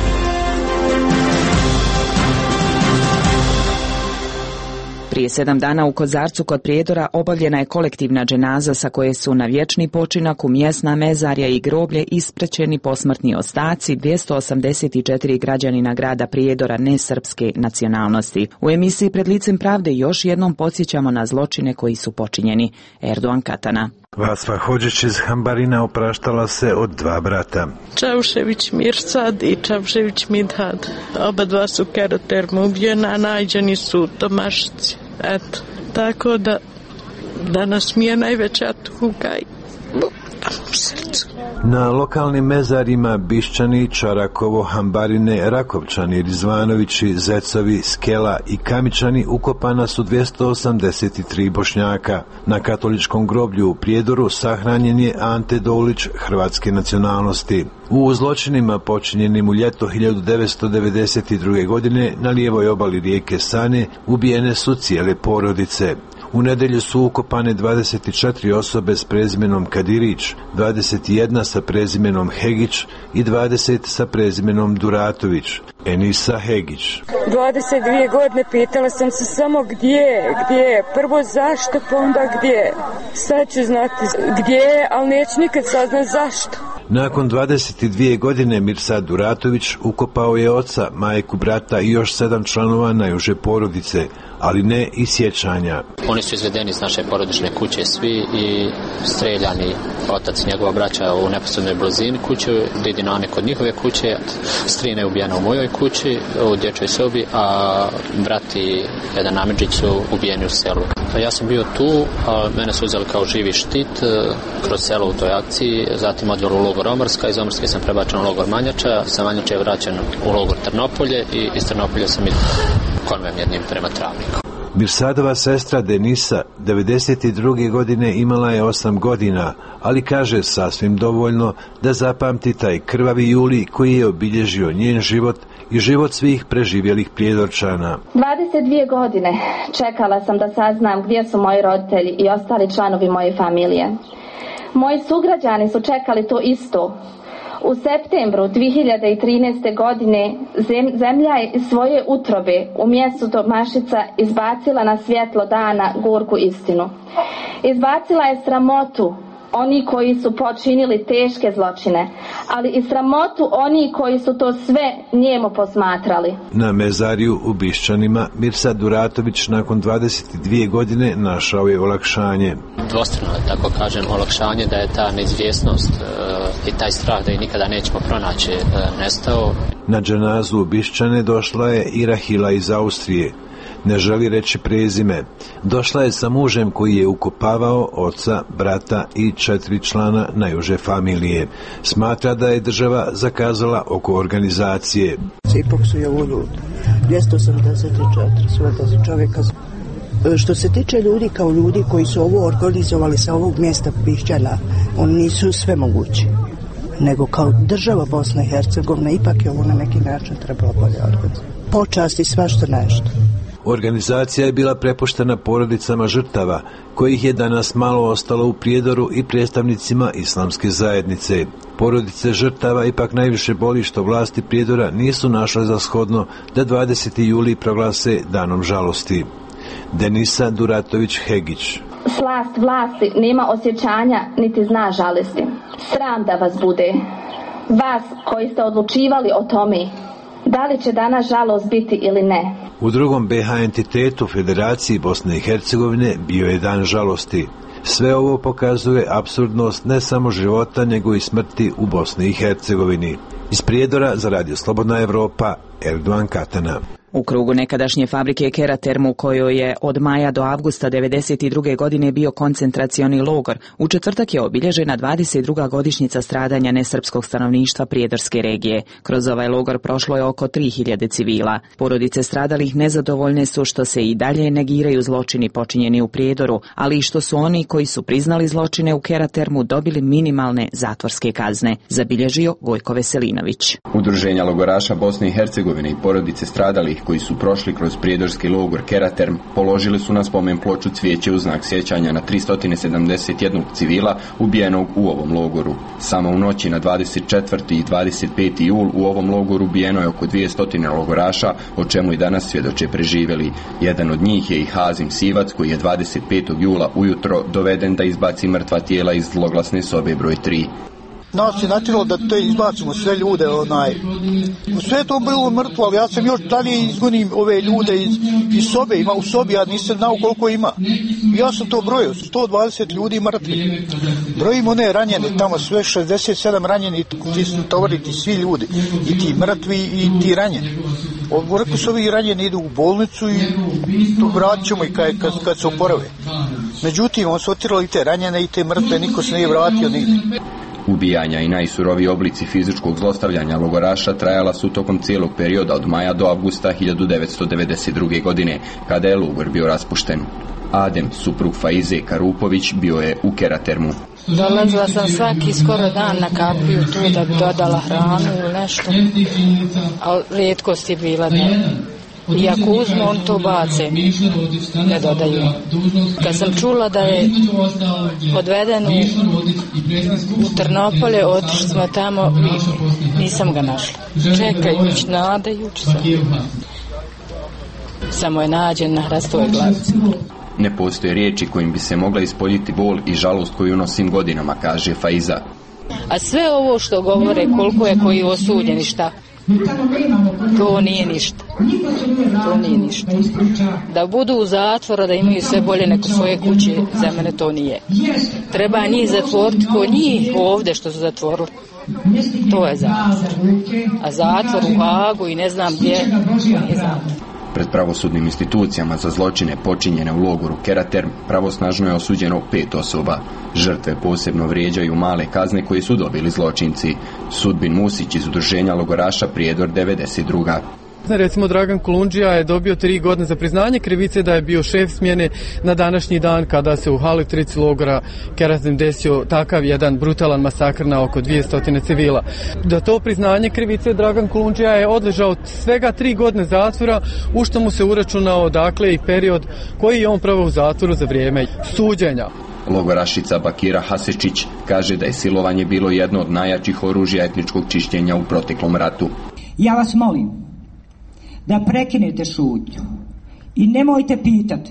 Prije 7 dana u Kozarcu kod Prijedora obavljena je kolektivna dženaza sa koje su na vječni počinak u mjesna mezarja i groblje isprećeni posmrtni ostaci 284 građanina grada Prijedora nesrpske nacionalnosti. U emisiji Pred licem pravde još jednom podsjećamo na zločine koji su počinjeni. Erdogan Katana. Vasfa Hodžić iz Hambarina opraštala se od 2 brata. Čaušević Mirsad i Čaušević Midhad. Oba dva su kerotermo ubijena, a nađeni su u Tomašici. Eto, tako da danas mi je najveća tuga i u srcu. Na lokalnim mezarima Bišćani, Čarakovo, Hambarine, Rakovčani, Rizvanovići, Zecovi, Skela i Kamičani ukopana su 283 Bošnjaka. Na katoličkom groblju u Prijedoru sahranjen je Ante Dolić hrvatske nacionalnosti. U zločinima počinjenim u ljeto 1992. godine na lijevoj obali rijeke Sane ubijene su cijele porodice. U nedjelju su ukopane 24 osobe s prezimenom Kadirić, 21 sa prezimenom Hegić i 20 sa prezimenom Duratović. Enisa Hegić. 22 godine pitala sam se samo gdje, prvo zašto, pa onda gdje. Sad ću znati gdje, ali neću nikad saznati zašto. Nakon 22 godine Mirsad Duratović ukopao je oca, majku, brata i još 7 članova najuže porodice, ali ne i sjećanja. Oni su izvedeni iz naše porodične kuće svi i streljani. Otac i njegova braća u neposrednoj blizini kuće, didi nane kod njihove kuće, strina je ubijena u mojoj kući, u dječjoj sobi, a brat i jedan Amidžić su ubijeni u selu. Ja sam bio tu, a mene su uzeli kao živi štit kroz selo u toj akciji, zatim odveli u logor Omrska, iz Omrske sam prebačen u logor Manjača, sa Manjača je vraćen u logor Trnopolje i iz Trnopolje sam ide konvojem jednim prema Travniku. Mirsadova sestra Denisa 92. godine imala je 8 godina, ali kaže sasvim dovoljno da zapamti taj krvavi juli koji je obilježio njen život i život svih preživjelih Prijedorčana. 22 godine čekala sam da saznam gdje su moji roditelji i ostali članovi moje familije. Moji sugrađani su čekali to isto. U septembru 2013. godine zemlja je iz svoje utrobe u mjestu Tomašica izbacila na svjetlo dana gorku istinu. Izbacila je sramotu oni koji su počinili teške zločine, ali i sramotu oni koji su to sve njemo posmatrali. Na mezariju u Bišćanima Mirsad Duratović nakon 22 godine našao je olakšanje. Dvostrano, tako kažem, olakšanje da je ta neizvjesnost i taj strah da je nikada nećemo pronaći nestao. Na dženazu u Bišćane došla je i Rahila iz Austrije. Ne želi reći prezime. Došla je sa mužem koji je ukopavao oca, brata i 4 člana najuže familije. Smatra da je država zakazala oko organizacije. Ipak su je ulud. 284 svota čovjeka. Što se tiče ljudi kao ljudi koji su ovo organizovali sa ovog mjesta Bišćana, oni nisu sve mogući. Nego kao država Bosna i Hercegovina ipak je ovo na neki način trebalo bolje organizovati. Počasti svašta nešto. Organizacija je bila prepuštena porodicama žrtava, kojih je danas malo ostalo u Prijedoru i predstavnicima islamske zajednice. Porodice žrtava ipak najviše boli što vlasti Prijedora nisu našle za shodno da 20. juli proglase danom žalosti. Denisa Duratović Hegić. slast vlasti nema osjećanja niti zna žalisti. Sram da vas bude, vas koji ste odlučivali o tome da li će danas žalost biti ili ne. U drugom BH entitetu Federaciji Bosne i Hercegovine bio je dan žalosti. Sve ovo pokazuje apsurdnost ne samo života, nego i smrti u Bosni i Hercegovini. Iz Prijedora za Radio Slobodna Evropa, Erdogan Katana. U krugu nekadašnje fabrike Keraterm, u kojoj je od maja do avgusta 1992. godine bio koncentracioni logor, u četvrtak je obilježena 22. godišnjica stradanja nesrpskog stanovništva Prijedorske regije. Kroz ovaj logor prošlo je oko 3000 civila. Porodice stradalih nezadovoljne su što se i dalje negiraju zločini počinjeni u Prijedoru, ali i što su oni koji su priznali zločine u Keratermu dobili minimalne zatvorske kazne, zabilježio Gojko Veselinović. Udruženja logoraša Bosne i Hercegovine i porodice stradalih koji su prošli kroz prijedorski logor Keraterm položili su na spomen ploču cvijeće u znak sjećanja na 371 civila ubijenog u ovom logoru. Samo u noći na 24. i 25. jul u ovom logoru ubijeno je oko 200 logoraša, o čemu i danas svjedoče preživjeli. Jedan od njih je i Hazim Sivac, koji je 25. jula ujutro doveden da izbaci mrtva tijela iz zloglasne sobe broj 3. Nas je natjeralo da to izbacimo sve ljude, sve je to bilo mrtvo, ali ja sam još dalje izgonim ove ljude iz sobe, ima u sobi, ja nisam znao koliko ima. Ja sam to brojio, 120 ljudi mrtvi. Brojim one ranjene, tamo sve 67 ranjeni, ti su tovariti svi ljudi, i ti mrtvi i ti ranjeni. Rekao su ovi ranjeni idu u bolnicu i to vratit ćemo i kad se oporave. Međutim, on su otirali i te ranjene i te mrtve, niko se nije vratio nigdje. Ubijanja i najsuroviji oblici fizičkog zlostavljanja logoraša trajala su tokom cijelog perioda od maja do avgusta 1992. godine, kada je logor bio raspušten. Adem, suprug Faize Karupović, bio je u Keratermu. Dolazila sam svaki skoro dan na kapiju tu da bi dodala hranu ili nešto, ali rijetkost je bila ne. I ako uzmu, on to bace, ne dodaju. Kad sam čula da je odveden u Trnopolje, otišli smo tamo i nisam ga našla. Čekajući, nadajući se. Samo je nađen na hrastovoj glavici. Ne postoje riječi kojim bi se mogla ispoljiti bol i žalost koju nosim godinama, kaže Faiza. A sve ovo što govore, koliko je koji osuđen i šta, to nije ništa. To nije ništa. Da budu u zatvoru, da imaju sve bolje nego svoje kuće, za mene to nije. Treba njih zatvoriti ko njih ovdje što su zatvorili. To je zatvor. A zatvor u Hagu i ne znam gdje, nije zatvor. Pred pravosudnim institucijama za zločine počinjene u logoru Keraterm pravosnažno je osuđeno 5 osoba. Žrtve posebno vrijeđaju male kazne koje su dobili zločinci. Sudbin Musić iz udruženja logoraša Prijedor 92. Recimo Dragan Kolundžija je dobio 3 godine za priznanje krivice da je bio šef smjene na današnji dan kada se u Halitrici logora Keraterm desio takav jedan brutalan masakr na oko 200 civila. Da to priznanje krivice Dragan Kolundžija je odležao svega 3 godine zatvora, u što mu se uračunao dakle i period koji je on proveo u zatvoru za vrijeme suđenja. Logorašica Bakira Hasečić kaže da je silovanje bilo jedno od najjačih oružja etničkog čišćenja u proteklom ratu. Ja vas molim da prekinete šutnju i nemojte pitati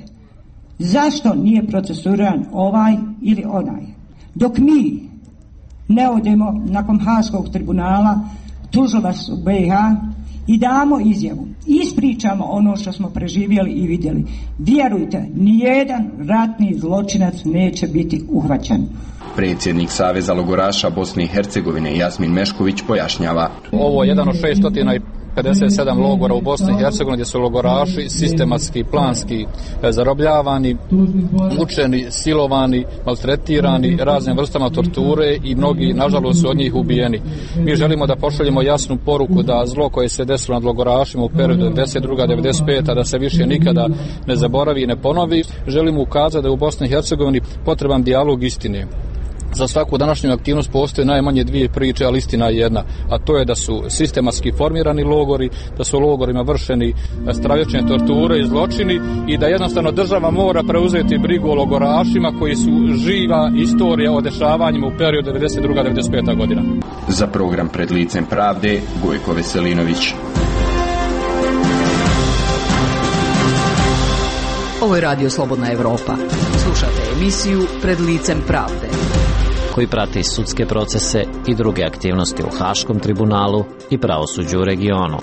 zašto nije procesuiran ovaj ili onaj. Dok mi ne odemo nakon Haškog tribunala tužilac u BiH i damo izjavu, ispričamo ono što smo preživjeli i vidjeli. Vjerujte, nijedan ratni zločinac neće biti uhvaćen. Predsjednik Saveza logoraša Bosne i Hercegovine Jasmin Mešković pojašnjava. Ovo je jedan od 657 logora u Bosni i Hercegovini gdje su logoraši sistematski, planski zarobljavani, mučeni, silovani, maltretirani raznim vrstama torture i mnogi, nažalost, su od njih ubijeni. Mi želimo da pošaljemo jasnu poruku da zlo koje se desilo nad logorašima u periodu 92-95 da se više nikada ne zaboravi i ne ponovi. Želimo ukazati da je u Bosni i Hercegovini potreban dijalog istine. Za svaku današnju aktivnost postoje najmanje 2 priče, ali istina je jedna, a to je da su sistematski formirani logori, da su u logorima vršeni stravične torture i zločini i da jednostavno država mora preuzeti brigu o logorašima koji su živa istorija o dešavanjima u periodu 92-95 godina. Za program Pred licem pravde, Gojko Veselinović. Ovo je Radio Slobodna Evropa. Slušate emisiju Pred licem pravde, koji prati sudske procese i druge aktivnosti u Haškom tribunalu i pravosuđu u regionu.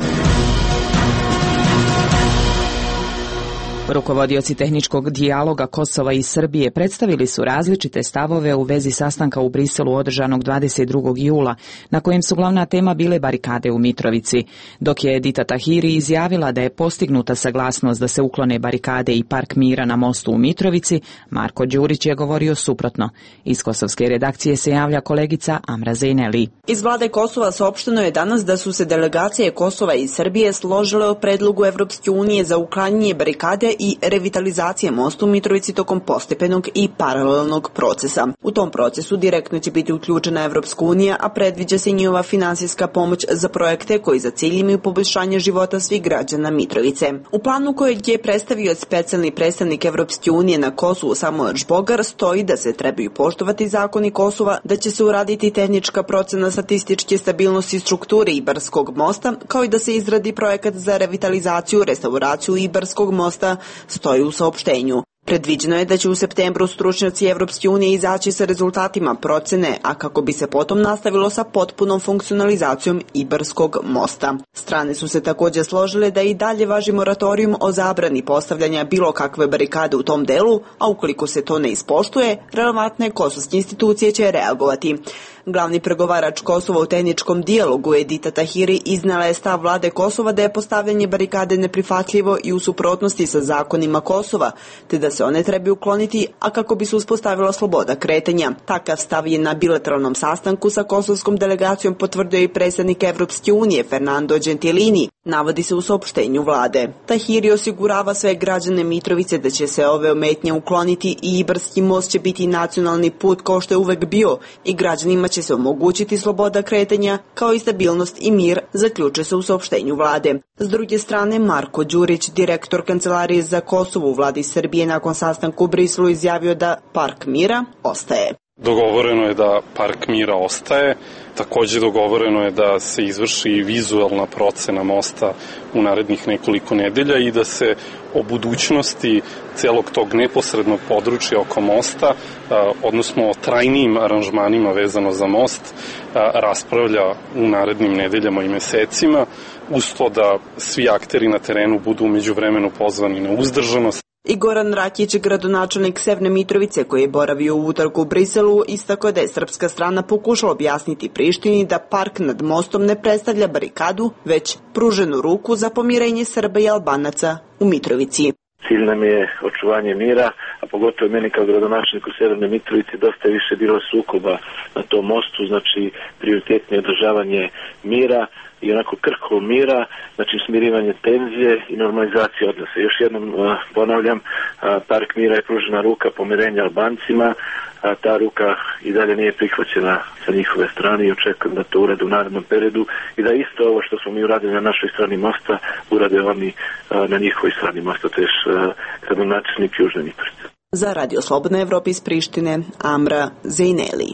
Rukovodioci tehničkog dijaloga Kosova i Srbije predstavili su različite stavove u vezi sastanka u Briselu održanog 22. jula, na kojem su glavna tema bile barikade u Mitrovici. Dok je Edita Tahiri izjavila da je postignuta saglasnost da se uklone barikade i park mira na mostu u Mitrovici, Marko Đurić je govorio suprotno. Iz kosovske redakcije se javlja kolegica Amra Zejneli. Iz vlade Kosova saopšteno je danas da su se delegacije Kosova i Srbije složile o predlogu Evropske unije za uklanjanje barikade i revitalizacije mosta u Mitrovici tokom postepenog i paralelnog procesa. U tom procesu direktno će biti uključena Evropska unija, a predviđa se njihova finansijska pomoć za projekte koji za cilj imaju poboljšanje života svih građana Mitrovice. U planu kojeg je predstavio specijalni predstavnik Evropske unije na Kosovu Samuel Žbogar stoji da se trebaju poštovati zakoni Kosova, da će se uraditi tehnička procena statističke stabilnosti strukture Ibarskog mosta, kao i da se izradi projekat za revitalizaciju, restauraciju Ibarskog mosta, stoji u saopštenju. Predviđeno je da će u septembru stručnjaci Evropske unije izaći sa rezultatima procene, a kako bi se potom nastavilo sa potpunom funkcionalizacijom Ibarskog mosta. Strane su se također složile da i dalje važi moratorijum o zabrani postavljanja bilo kakve barikade u tom delu, a ukoliko se to ne ispoštuje, relevantne kosovske institucije će reagovati. Glavni pregovarač Kosova u tehničkom dijalogu Edita Tahiri iznala je stav vlade Kosova da je postavljanje barikade neprihvatljivo i u suprotnosti sa zakonima Kosova, te da se one trebaju ukloniti, a kako bi se uspostavila sloboda kretanja. Takav stav je na bilateralnom sastanku sa kosovskom delegacijom potvrdio i predsjednik Evropske unije Fernando Gentilini, navodi se u saopštenju vlade. Tahiri osigurava sve građane Mitrovice da će se ove ometnje ukloniti i Ibarski most će biti nacionalni put kao što je uvek bio i građanima će se omogućiti sloboda kretanja kao i stabilnost i mir, zaključuje se u saopštenju vlade. S druge strane, Marko Đurić, direktor Kancelarije za Kosovo u vladi Srbije, nakon sastanka u Briselu izjavio da Park mira ostaje. Dogovoreno je da Park mira ostaje, također dogovoreno je da se izvrši vizualna procena mosta u narednih nekoliko nedelja i da se o budućnosti celog tog neposrednog područja oko mosta, odnosno o trajnijim aranžmanima vezano za most, raspravlja u narednim nedeljama i mesecima, uz to da svi akteri na terenu budu u međuvremenu pozvani na uzdržanost. I Goran Rakić, gradonačelnik Severne Mitrovice, koji je boravio u utorku u Briselu, istakao da je srpska strana pokušala objasniti Prištini da park nad mostom ne predstavlja barikadu, već pruženu ruku za pomirenje Srba i Albanaca u Mitrovici. Cilj nam je očuvanje mira, a pogotovo meni kao gradonačelniku Severne Mitrovice dosta je više bilo sukoba na tom mostu, znači prioritetno održavanje mira i onako krhkog mira, znači smirivanje tenzije i normalizacije odnosa. Još jednom ponavljam, Park mira je pružena ruka pomirenja Albancima, a ta ruka i dalje nije prihvaćena sa njihove strane i očekujem da to urade u narednom periodu i da isto ovo što smo mi uradili na našoj strani mosta urade oni na njihovoj strani mosta, to je gradonačelnik Južne Mitrovice. Za Radio Slobodna Evropa iz Prištine, Amra Zejneli.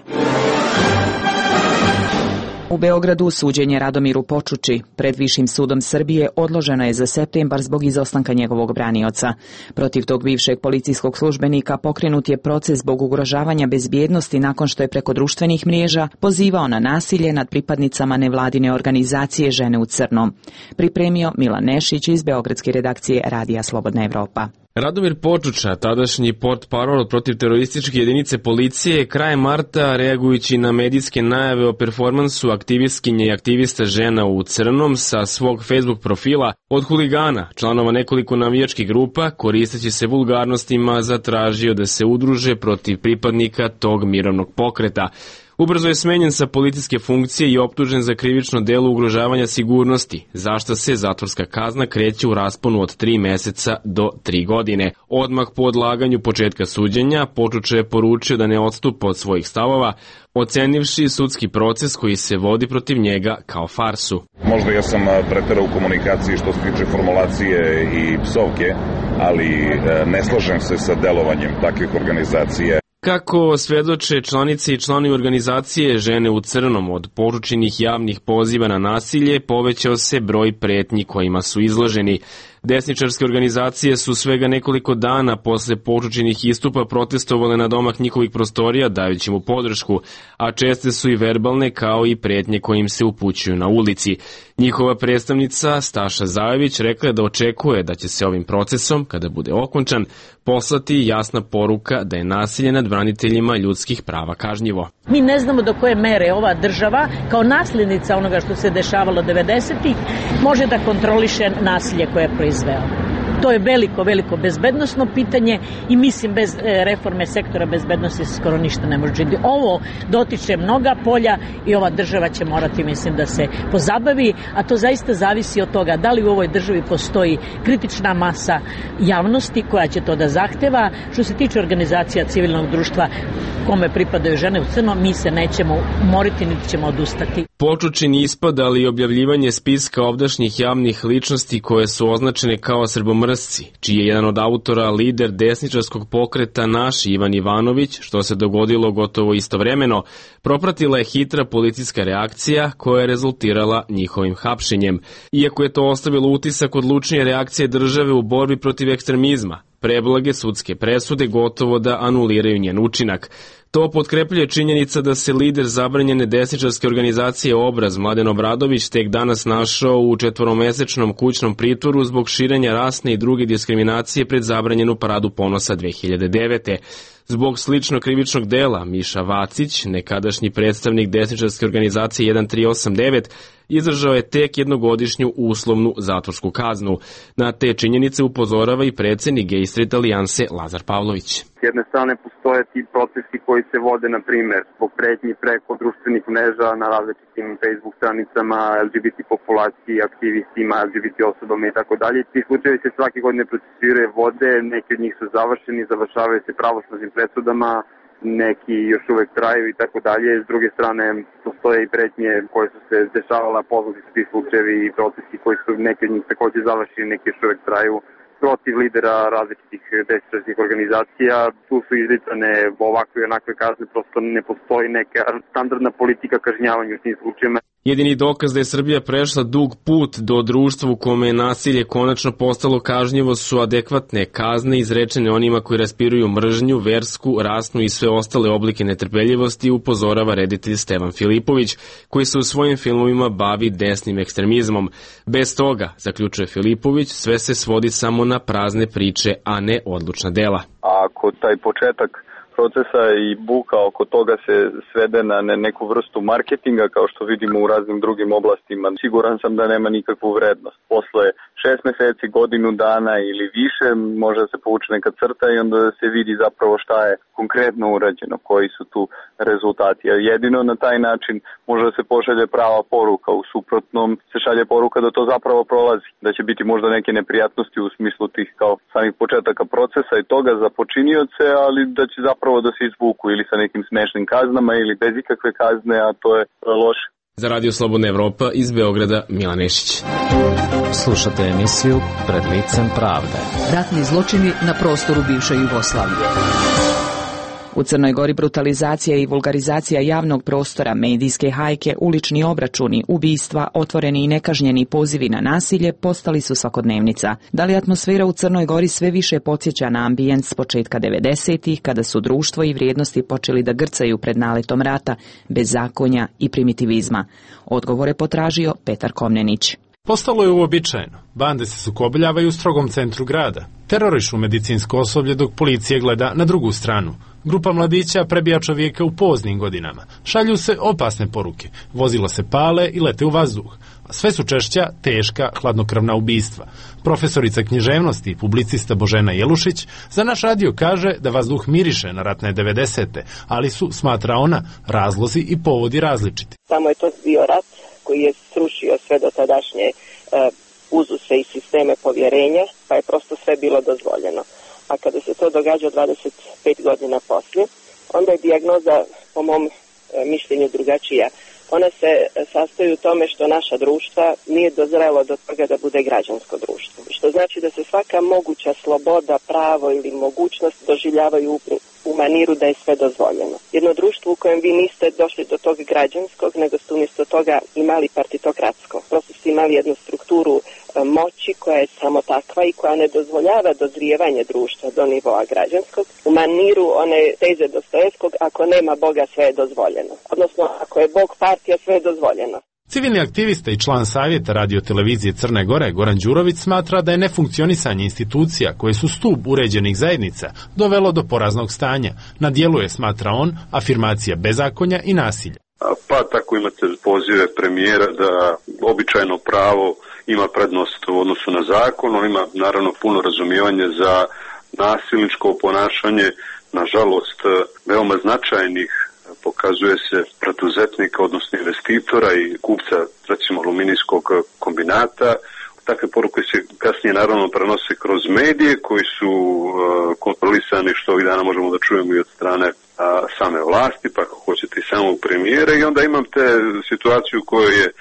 U Beogradu suđenje Radomiru Počuči pred Višim sudom Srbije odloženo je za septembar zbog izostanka njegovog branioca. Protiv tog bivšeg policijskog službenika pokrenut je proces zbog ugrožavanja bezbjednosti nakon što je preko društvenih mreža pozivao na nasilje nad pripadnicama nevladine organizacije Žene u crnom. Pripremio Milan Nešić iz beogradske redakcije Radija Slobodna Evropa. Radomir Počuča, tadašnji portparol protiv terorističke jedinice policije, krajem marta, reagujući na medijske najave o performansu aktivistkinje i aktivista Žena u crnom sa svog Facebook profila, od huligana, članova nekoliko navijačkih grupa, koristeći se vulgarnostima, zatražio da se udruže protiv pripadnika tog mirovnog pokreta. Ubrzo je smenjen sa policijske funkcije i optužen za krivično delo ugrožavanja sigurnosti, za što se zatvorska kazna kreće u rasponu od 3 meseca do 3 godine. Odmah po odlaganju početka suđenja, Počuča je poručio da ne odstupa od svojih stavova, ocenivši sudski proces koji se vodi protiv njega kao farsu. Možda ja sam preterao u komunikaciji što se tiče formulacije i psovke, ali ne slažem se sa delovanjem takvih organizacija. Kako svedoče članice i članovi organizacije Žene u crnom, od poručenih javnih poziva na nasilje povećao se broj pretnji kojima su izloženi. Desničarske organizacije su svega nekoliko dana posle počučenih istupa protestovale na domak njihovih prostorija dajući mu podršku, a česte su i verbalne kao i pretnje kojim se upućuju na ulici. Njihova predstavnica Staša Zajević rekla je da očekuje da će se ovim procesom, kada bude okončan, poslati jasna poruka da je nasilje nad braniteljima ljudskih prava kažnjivo. Mi ne znamo do koje mere ova država, kao nasljednica onoga što se dešavalo 90-ih, može da kontroliše nasilje koje je proizveo. To je veliko bezbednosno pitanje i mislim bez reforme sektora bezbednosti se skoro ništa ne može činiti. Ovo dotiče mnoga polja i ova država će morati, mislim, da se pozabavi, a to zaista zavisi od toga da li u ovoj državi postoji kritična masa javnosti koja će to da zahteva. Što se tiče organizacija civilnog društva kome pripadaju žene u crnom, mi se nećemo moriti niti ćemo odustati. Počučeni ispad, ali i objavljivanje spiska ovdašnjih javnih ličnosti koje su označene kao srbomrsci, čiji je jedan od autora lider desničarskog pokreta Naš Ivan Ivanović, što se dogodilo gotovo istovremeno, propratila je hitra policijska reakcija koja je rezultirala njihovim hapšenjem. Iako je to ostavilo utisak odlučnije reakcije države u borbi protiv ekstremizma, preblage sudske presude gotovo da anuliraju njen učinak. To potkrepljuje činjenica da se lider zabranjene desničarske organizacije Obraz Mladen Obradović tek danas našao u 4-mesečnom kućnom pritvoru zbog širenja rasne i druge diskriminacije pred zabranjenu Paradu ponosa 2009. Zbog sličnog krivičnog dela Miša Vacić, nekadašnji predstavnik desničarske organizacije 1389, izdržao je tek jednogodišnju uslovnu zatvorsku kaznu. Na te činjenice upozorava i predsednik Gay Street alijanse Lazar Pavlović. S jedne strane postoje ti procesi koji se vode, na primer, zbog pretnji preko društvenih mreža na različitim Facebook stranicama, LGBT populaciji, aktivistima, LGBT osobama i tako dalje. Ti slučajevi se svake godine procesuiraju, vode, neki od njih su završeni, završavaju se pravosnažnim presudama, neki još uvek traju i tako dalje. S druge strane, postoje i pretnje koje su se dešavala, poznati su ti slučajevi i procesi koji su neki od njih takođe završeni, neki još uvek traju protiv lidera različitih desničarskih organizacija. Tu su izricane ovakve i onakve kazne, prosto ne postoji neka standardna politika kažnjavanja u tim slučajima. Jedini dokaz da je Srbija prešla dug put do društva u kome je nasilje konačno postalo kažnjivo su adekvatne kazne izrečene onima koji raspiruju mržnju, versku, rasnu i sve ostale oblike netrpeljivosti, upozorava reditelj Stevan Filipović, koji se u svojim filmovima bavi desnim ekstremizmom. Bez toga, zaključuje Filipović, sve se svodi samo na prazne priče, a ne odlučna dela. Ako taj početak procesa i buka oko toga se svede na neku vrstu marketinga, kao što vidimo u raznim drugim oblastima, siguran sam da nema nikakvu vrednost. Posle 6 meseci, godinu dana ili više može da se povuče neka crta i onda da se vidi zapravo šta je konkretno urađeno, koji su tu rezultati. Jedino na taj način može da se pošalje prava poruka, u suprotnom se šalje poruka da to zapravo prolazi, da će biti možda neke neprijatnosti u smislu tih kao samih početaka procesa i toga za počinioce, ali da će zapravo da se izvuku ili sa nekim smešnim kaznama ili bez ikakve kazne, a to je loše. Za Radio Slobodna Evropa iz Beograda, Milan Nešić. Slušate emisiju Pred licem pravde. Ratni zločini na prostoru bivše Jugoslavije. U Crnoj Gori brutalizacija i vulgarizacija javnog prostora, medijske hajke, ulični obračuni, ubistva, otvoreni i nekažnjeni pozivi na nasilje postali su svakodnevnica. Da li atmosfera u Crnoj Gori sve više podsjeća na ambijent s početka 90-ih, kada su društvo i vrijednosti počeli da grcaju pred naletom rata, bezakonja i primitivizma? Odgovore potražio Petar Komnenić. Postalo je uobičajeno. Bande se sukobljavaju u strogom centru grada. Terorišu medicinsko osoblje dok policija gleda na drugu stranu. Grupa mladića prebija čovjeka u poznim godinama. Šalju se opasne poruke. Vozila se pale i lete u vazduh. A sve su češća teška, hladnokrvna ubistva. Profesorica književnosti i publicista Božena Jelušić za naš radio kaže da vazduh miriše na ratne 90. ali su, smatra ona, razlozi i povodi različiti. Samo je to bio rat koji je srušio sve do tadašnje uzuse i sisteme povjerenja, pa je prosto sve bilo dozvoljeno. A kada se to događa 25 godina poslije, onda je dijagnoza, po mom mišljenju, drugačija. Ona se sastoji u tome što naša društva nije dozrelo do toga da bude građansko društvo. Što znači da se svaka moguća sloboda, pravo ili mogućnost doživljavaju u maniru da je sve dozvoljeno. Jedno društvo u kojem vi niste došli do tog građanskog, nego ste umjesto toga imali partitokratsko. Prosto ste imali jednu strukturu moći koja je samo takva i koja ne dozvoljava dozrijevanje društva do nivoa građanskog. U maniru one teze Dostojevskog, ako nema Boga sve je dozvoljeno. Odnosno, ako je Bog partija, sve je dozvoljeno. Civilni aktivista i član savjeta radio-televizije Crne Gore Goran Đurović smatra da je nefunkcionisanje institucija koje su stub uređenih zajednica dovelo do poraznog stanja. Na dijelu je, smatra on, afirmacija bezakonja i nasilja. Pa tako imate pozive premijera da običajno pravo ima prednost u odnosu na zakon, on ima naravno puno razumijevanje za nasilničko ponašanje, nažalost veoma značajnih, pokazuje se, preduzetnika, odnosno investitora i kupca, recimo, aluminijskog kombinata. Takve poruke se kasnije naravno prenose kroz medije koji su kontrolisani, što ovih dana možemo da čujemo i od strane same vlasti, pa ako hoćete i samog premijera, i onda imam te situaciju u kojoj je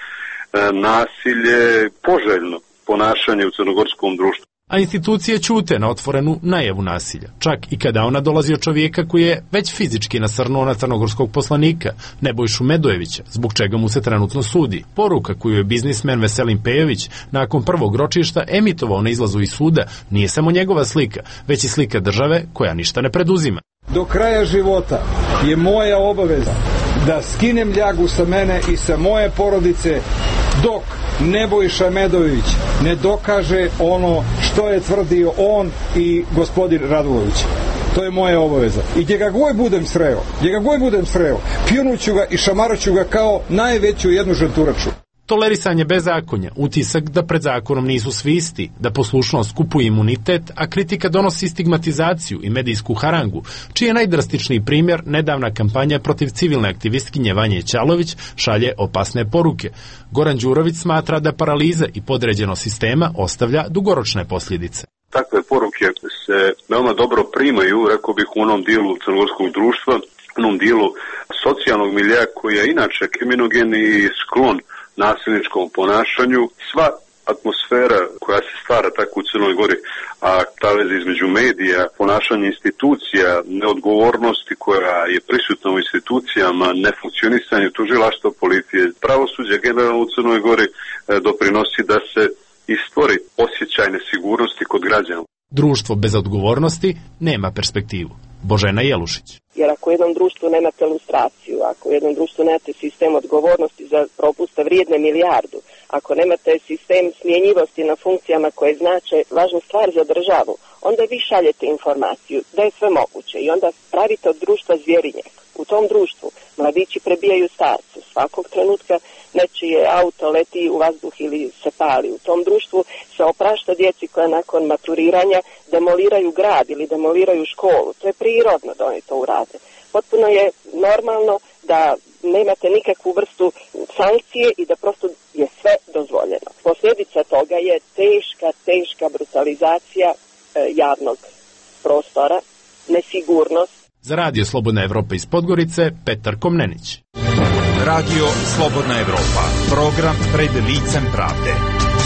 nasilje poželjno ponašanje u crnogorskom društvu. A institucije ćute na otvorenu najavu nasilja, čak i kada ona dolazi od čovjeka koji je već fizički nasrnuo na crnogorskog poslanika, Nebojšu Medojevića, zbog čega mu se trenutno sudi. Poruka koju je biznismen Veselin Pejović nakon prvog ročišta emitovao na izlazu iz suda nije samo njegova slika, već i slika države koja ništa ne preduzima. Do kraja života je moja obaveza da skinem ljagu sa mene i sa moje porodice dok Nebojša Medojević ne dokaže ono što je tvrdio on i gospodin Radulović. To je moja obaveza. I gdje ga god budem sreo, pljunuću ga i šamaruću ga kao najveću jednu žrturaču. Tolerisanje bezakonja, utisak da pred zakonom nisu svi isti, da poslušnost kupuje imunitet, a kritika donosi stigmatizaciju i medijsku harangu, čiji je najdrastičniji primjer nedavna kampanja protiv civilne aktivistkinje Vanje Ćalović šalje opasne poruke. Goran Đurović smatra da paraliza i podređenost sistema ostavlja dugoročne posljedice. Takve poruke se veoma dobro primaju, rekao bih, u onom dijelu crnogorskog društva, u onom dijelu socijalnog milija koji je inače kriminogen i sklon nasilničkom ponašanju. Sva atmosfera koja se stvara tako u Crnoj Gori, a ta veza između medija, ponašanje institucija, neodgovornosti koja je prisutna u institucijama, nefunkcionisanje tužilaštva, policije, pravosuđa generalno u Crnoj Gori doprinosi da se istvori osjećaj nesigurnosti kod građana. Društvo bez odgovornosti nema perspektivu. Božena Jelušić. Jer ako u jednom društvu nemate lustraciju, ako u jednom društvu nemate sistem odgovornosti za propusta vrijedne milijardu, ako nemate sistem smjenjivosti na funkcijama koje znače važnu stvar za državu, onda vi šaljete informaciju da je sve moguće i onda pravite od društva zvjerinjak. U tom društvu mladići prebijaju starce, svakog trenutka nečije auto leti u vazduh ili se pali. U tom društvu se oprašta djeci koja nakon maturiranja demoliraju grad ili demoliraju školu. To je prirodno da oni to urade. Potpuno je normalno da nemate nikakvu vrstu sankcije i da prosto je sve dozvoljeno. Posljedica toga je teška brutalizacija javnog prostora, nesigurnost. Za Radio Slobodna Evropa iz Podgorice, Petar Komnenić. Radio Slobodna Evropa, program pred licem pravde.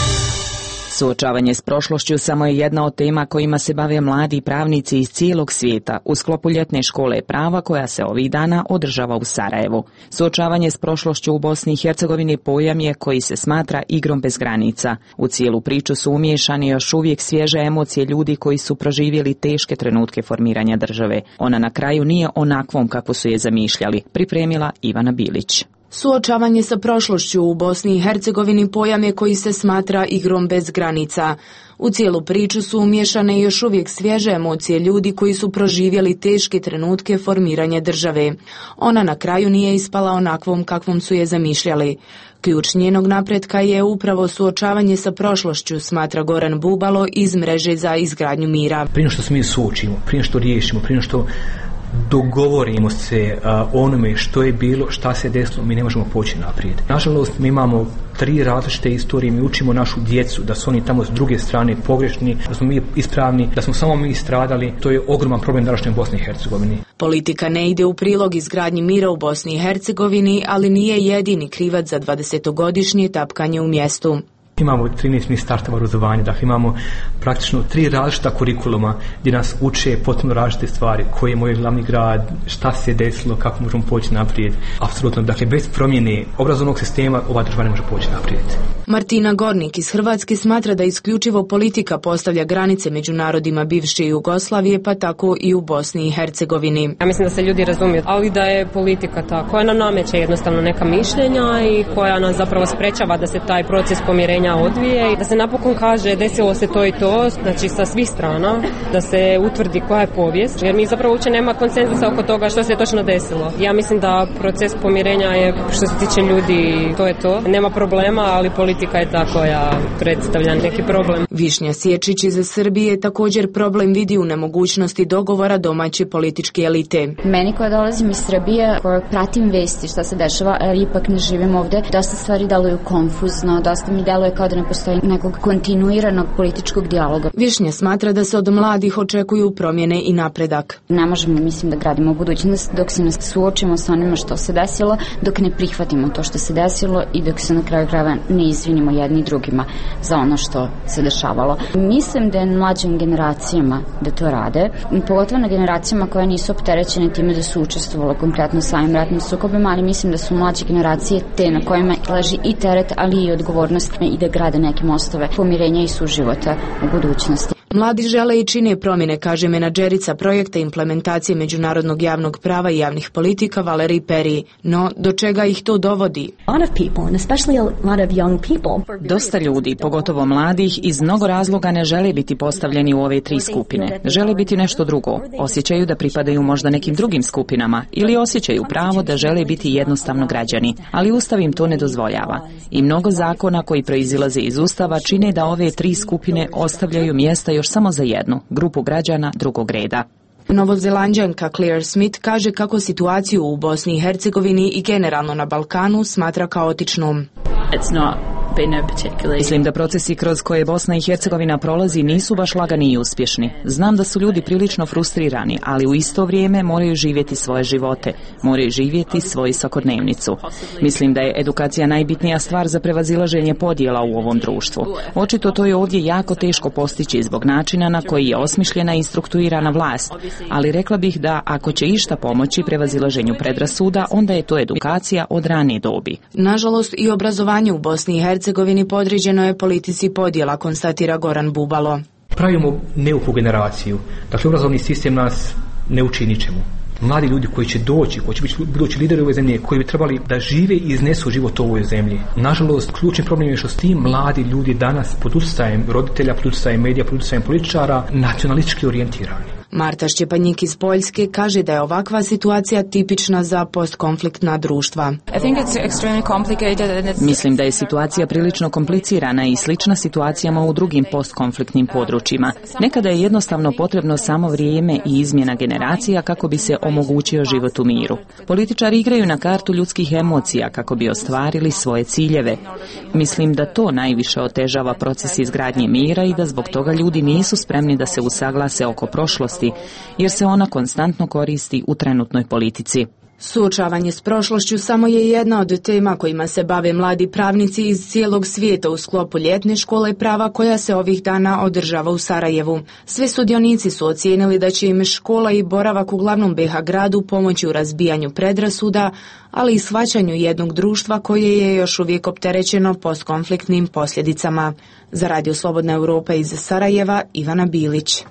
Suočavanje s prošlošću samo je jedna od tema kojima se bave mladi pravnici iz cijelog svijeta u sklopu ljetne škole prava koja se ovih dana održava u Sarajevu. Suočavanje s prošlošću u Bosni i Hercegovini pojam je koji se smatra igrom bez granica. U cijelu priču su umiješani još uvijek svježe emocije ljudi koji su proživjeli teške trenutke formiranja države. Ona na kraju nije onakvom kako su je zamišljali, pripremila Ivana Bilić. Suočavanje sa prošlošću u Bosni i Hercegovini pojam je koji se smatra igrom bez granica. U cijelu priču su umiješane još uvijek svježe emocije ljudi koji su proživjeli teške trenutke formiranja države. Ona na kraju nije ispala onakvom kakvom su je zamišljali. Ključ njenog napretka je upravo suočavanje sa prošlošću, smatra Goran Bubalo iz Mreže za izgradnju mira. Prije što se mi suočimo, prije što riješimo, prije što dogovorimo se onome što je bilo, šta se desilo, mi ne možemo poći naprijed. Nažalost, mi imamo 3 različite istorije, mi učimo našu djecu da su oni tamo s druge strane pogrešni, da smo mi ispravni, da smo samo mi stradali. To je ogroman problem današnje Bosne i Hercegovine. Politika ne ide u prilog izgradnji mira u Bosni i Hercegovini, ali nije jedini krivac za 20-godišnje tapkanje u mjestu. Imamo 13 ministarstava obrazovanja, dakle imamo praktično 3 različita kurikuluma gdje nas uče potpuno različite stvari, koji je moj glavni grad, šta se desilo, kako možemo poći naprijed. Apsolutno, dakle bez promjene obrazovnog sistema ova država ne može poći naprijed. Martina Gornik iz Hrvatske smatra da isključivo politika postavlja granice među narodima bivše Jugoslavije, pa tako i u Bosni i Hercegovini. Ja mislim da se ljudi razumiju, ali da je politika ta koja nam nameće jednostavno neka mišljenja i koja nas zapravo sprečava da se taj proces pomirenja odvije i da se napokon kaže desilo se to i to, znači sa svih strana, da se utvrdi koja je povijest, jer mi zapravo uopće nema konsenzusa oko toga što se točno desilo. Ja mislim da proces pomirenja je, što se tiče ljudi, to je to. Nema problema, ali politika je ta koja predstavlja neki problem. Višnja Sječić iz Srbije također problem vidi u nemogućnosti dogovora domaće političke elite. Meni koja dolazim iz Srbije, koja pratim vesti šta se dešava, ali ipak ne živim ovde, dosta stvari deluju konfuzno, dosta mi deluje kao da ne postoji nekog kontinuiranog političkog dijaloga. Višnja smatra da se od mladih očekuju promjene i napredak. Ne možemo, mislim, da gradimo budućnost dok se ne suočimo sa onima što se desilo, dok ne prihvatimo to što se desilo i dok se na kraju krajeva ne izvinimo jedni drugima za ono što se dešavalo. Mislim da je mlađim generacijama da to rade, pogotovo na generacijama koje nisu opterećene time da su učestvovali konkretno sa ovim ratnim sukobima, ali mislim da su mlađe generacije te na kojima leži i teret, ali i odgovornost i da grade neke mostove pomirenja i suživota u budućnosti. Mladi žele i čine promjene, kaže menadžerica projekta implementacije međunarodnog javnog prava i javnih politika Valerij Peri. No, do čega ih to dovodi? Dosta ljudi, pogotovo mladih, iz mnogo razloga ne žele biti postavljeni u ove tri skupine. Žele biti nešto drugo. Osjećaju da pripadaju možda nekim drugim skupinama ili osjećaju pravo da žele biti jednostavno građani. Ali Ustav im to ne dozvoljava. I mnogo zakona koji proizilaze iz Ustava čine da ove tri skupine ostavljaju mjesta još samo za jednu, grupu građana drugog reda. Novozelanđanka Claire Smith kaže kako situaciju u Bosni i Hercegovini i generalno na Balkanu smatra kaotičnom. Mislim da procesi kroz koje Bosna i Hercegovina prolazi nisu baš lagani i uspješni. Znam da su ljudi prilično frustrirani, ali u isto vrijeme moraju živjeti svoje živote, moraju živjeti svoju svakodnevnicu. Mislim da je edukacija najbitnija stvar za prevazilaženje podjela u ovom društvu. Očito to je ovdje jako teško postići zbog načina na koji je osmišljena i strukturirana vlast, ali rekla bih da ako će išta pomoći prevazilaženju predrasuda, onda je to edukacija od rane dobi. Nažalost, i obrazovanje u Bosni i Hercegovini podređeno je politici podjela, konstatira Goran Bubalo. Pravimo neuku generaciju. Dakle, obrazovni sistem nas ne uči ničemu. Mladi ljudi koji će doći, koji će biti budući lideri ove zemlje, koji bi trebali da žive i iznesu život u ovoj zemlji. Nažalost, ključni problem je što s tim mladi ljudi danas pod utjecajem roditelja, pod utjecajem medija, pod utjecajem političara, nacionalistički orijentirani. Marta Šćepanjik iz Poljske kaže da je ovakva situacija tipična za postkonfliktna društva. Mislim da je situacija prilično komplicirana i slična situacijama u drugim postkonfliktnim područjima. Nekada je jednostavno potrebno samo vrijeme i izmjena generacija kako bi se omogućio život u miru. Političari igraju na kartu ljudskih emocija kako bi ostvarili svoje ciljeve. Mislim da to najviše otežava proces izgradnje mira i da zbog toga ljudi nisu spremni da se usaglase oko prošlosti, jer se ona konstantno koristi u trenutnoj politici. Suočavanje s prošlošću samo je jedna od tema kojima se bave mladi pravnici iz cijelog svijeta u sklopu ljetne škole prava koja se ovih dana održava u Sarajevu. Svi sudionici su ocijenili da će im škola i boravak u glavnom BiH gradu pomoći u razbijanju predrasuda, ali i shvaćanju jednog društva koje je još uvijek opterećeno postkonfliktnim posljedicama. Za Radio Slobodna Europa iz Sarajeva, Ivana Bilić.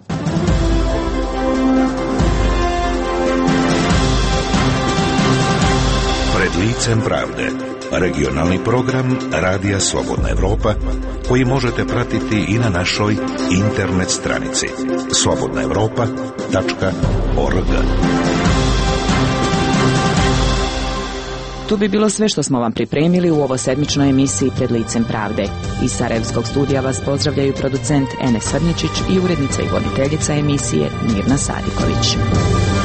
Pred licem pravde, regionalni program Radija Slobodna Europa, koji možete pratiti i na našoj internet stranici slobodnaevropa.org. To bi bilo sve što smo vam pripremili u ovosedmičnoj emisiji Pred licem pravde. Iz Sarajevskog studija vas pozdravljaju producent Enes Srničić i urednica i voditeljica emisije Mirna Sadiković.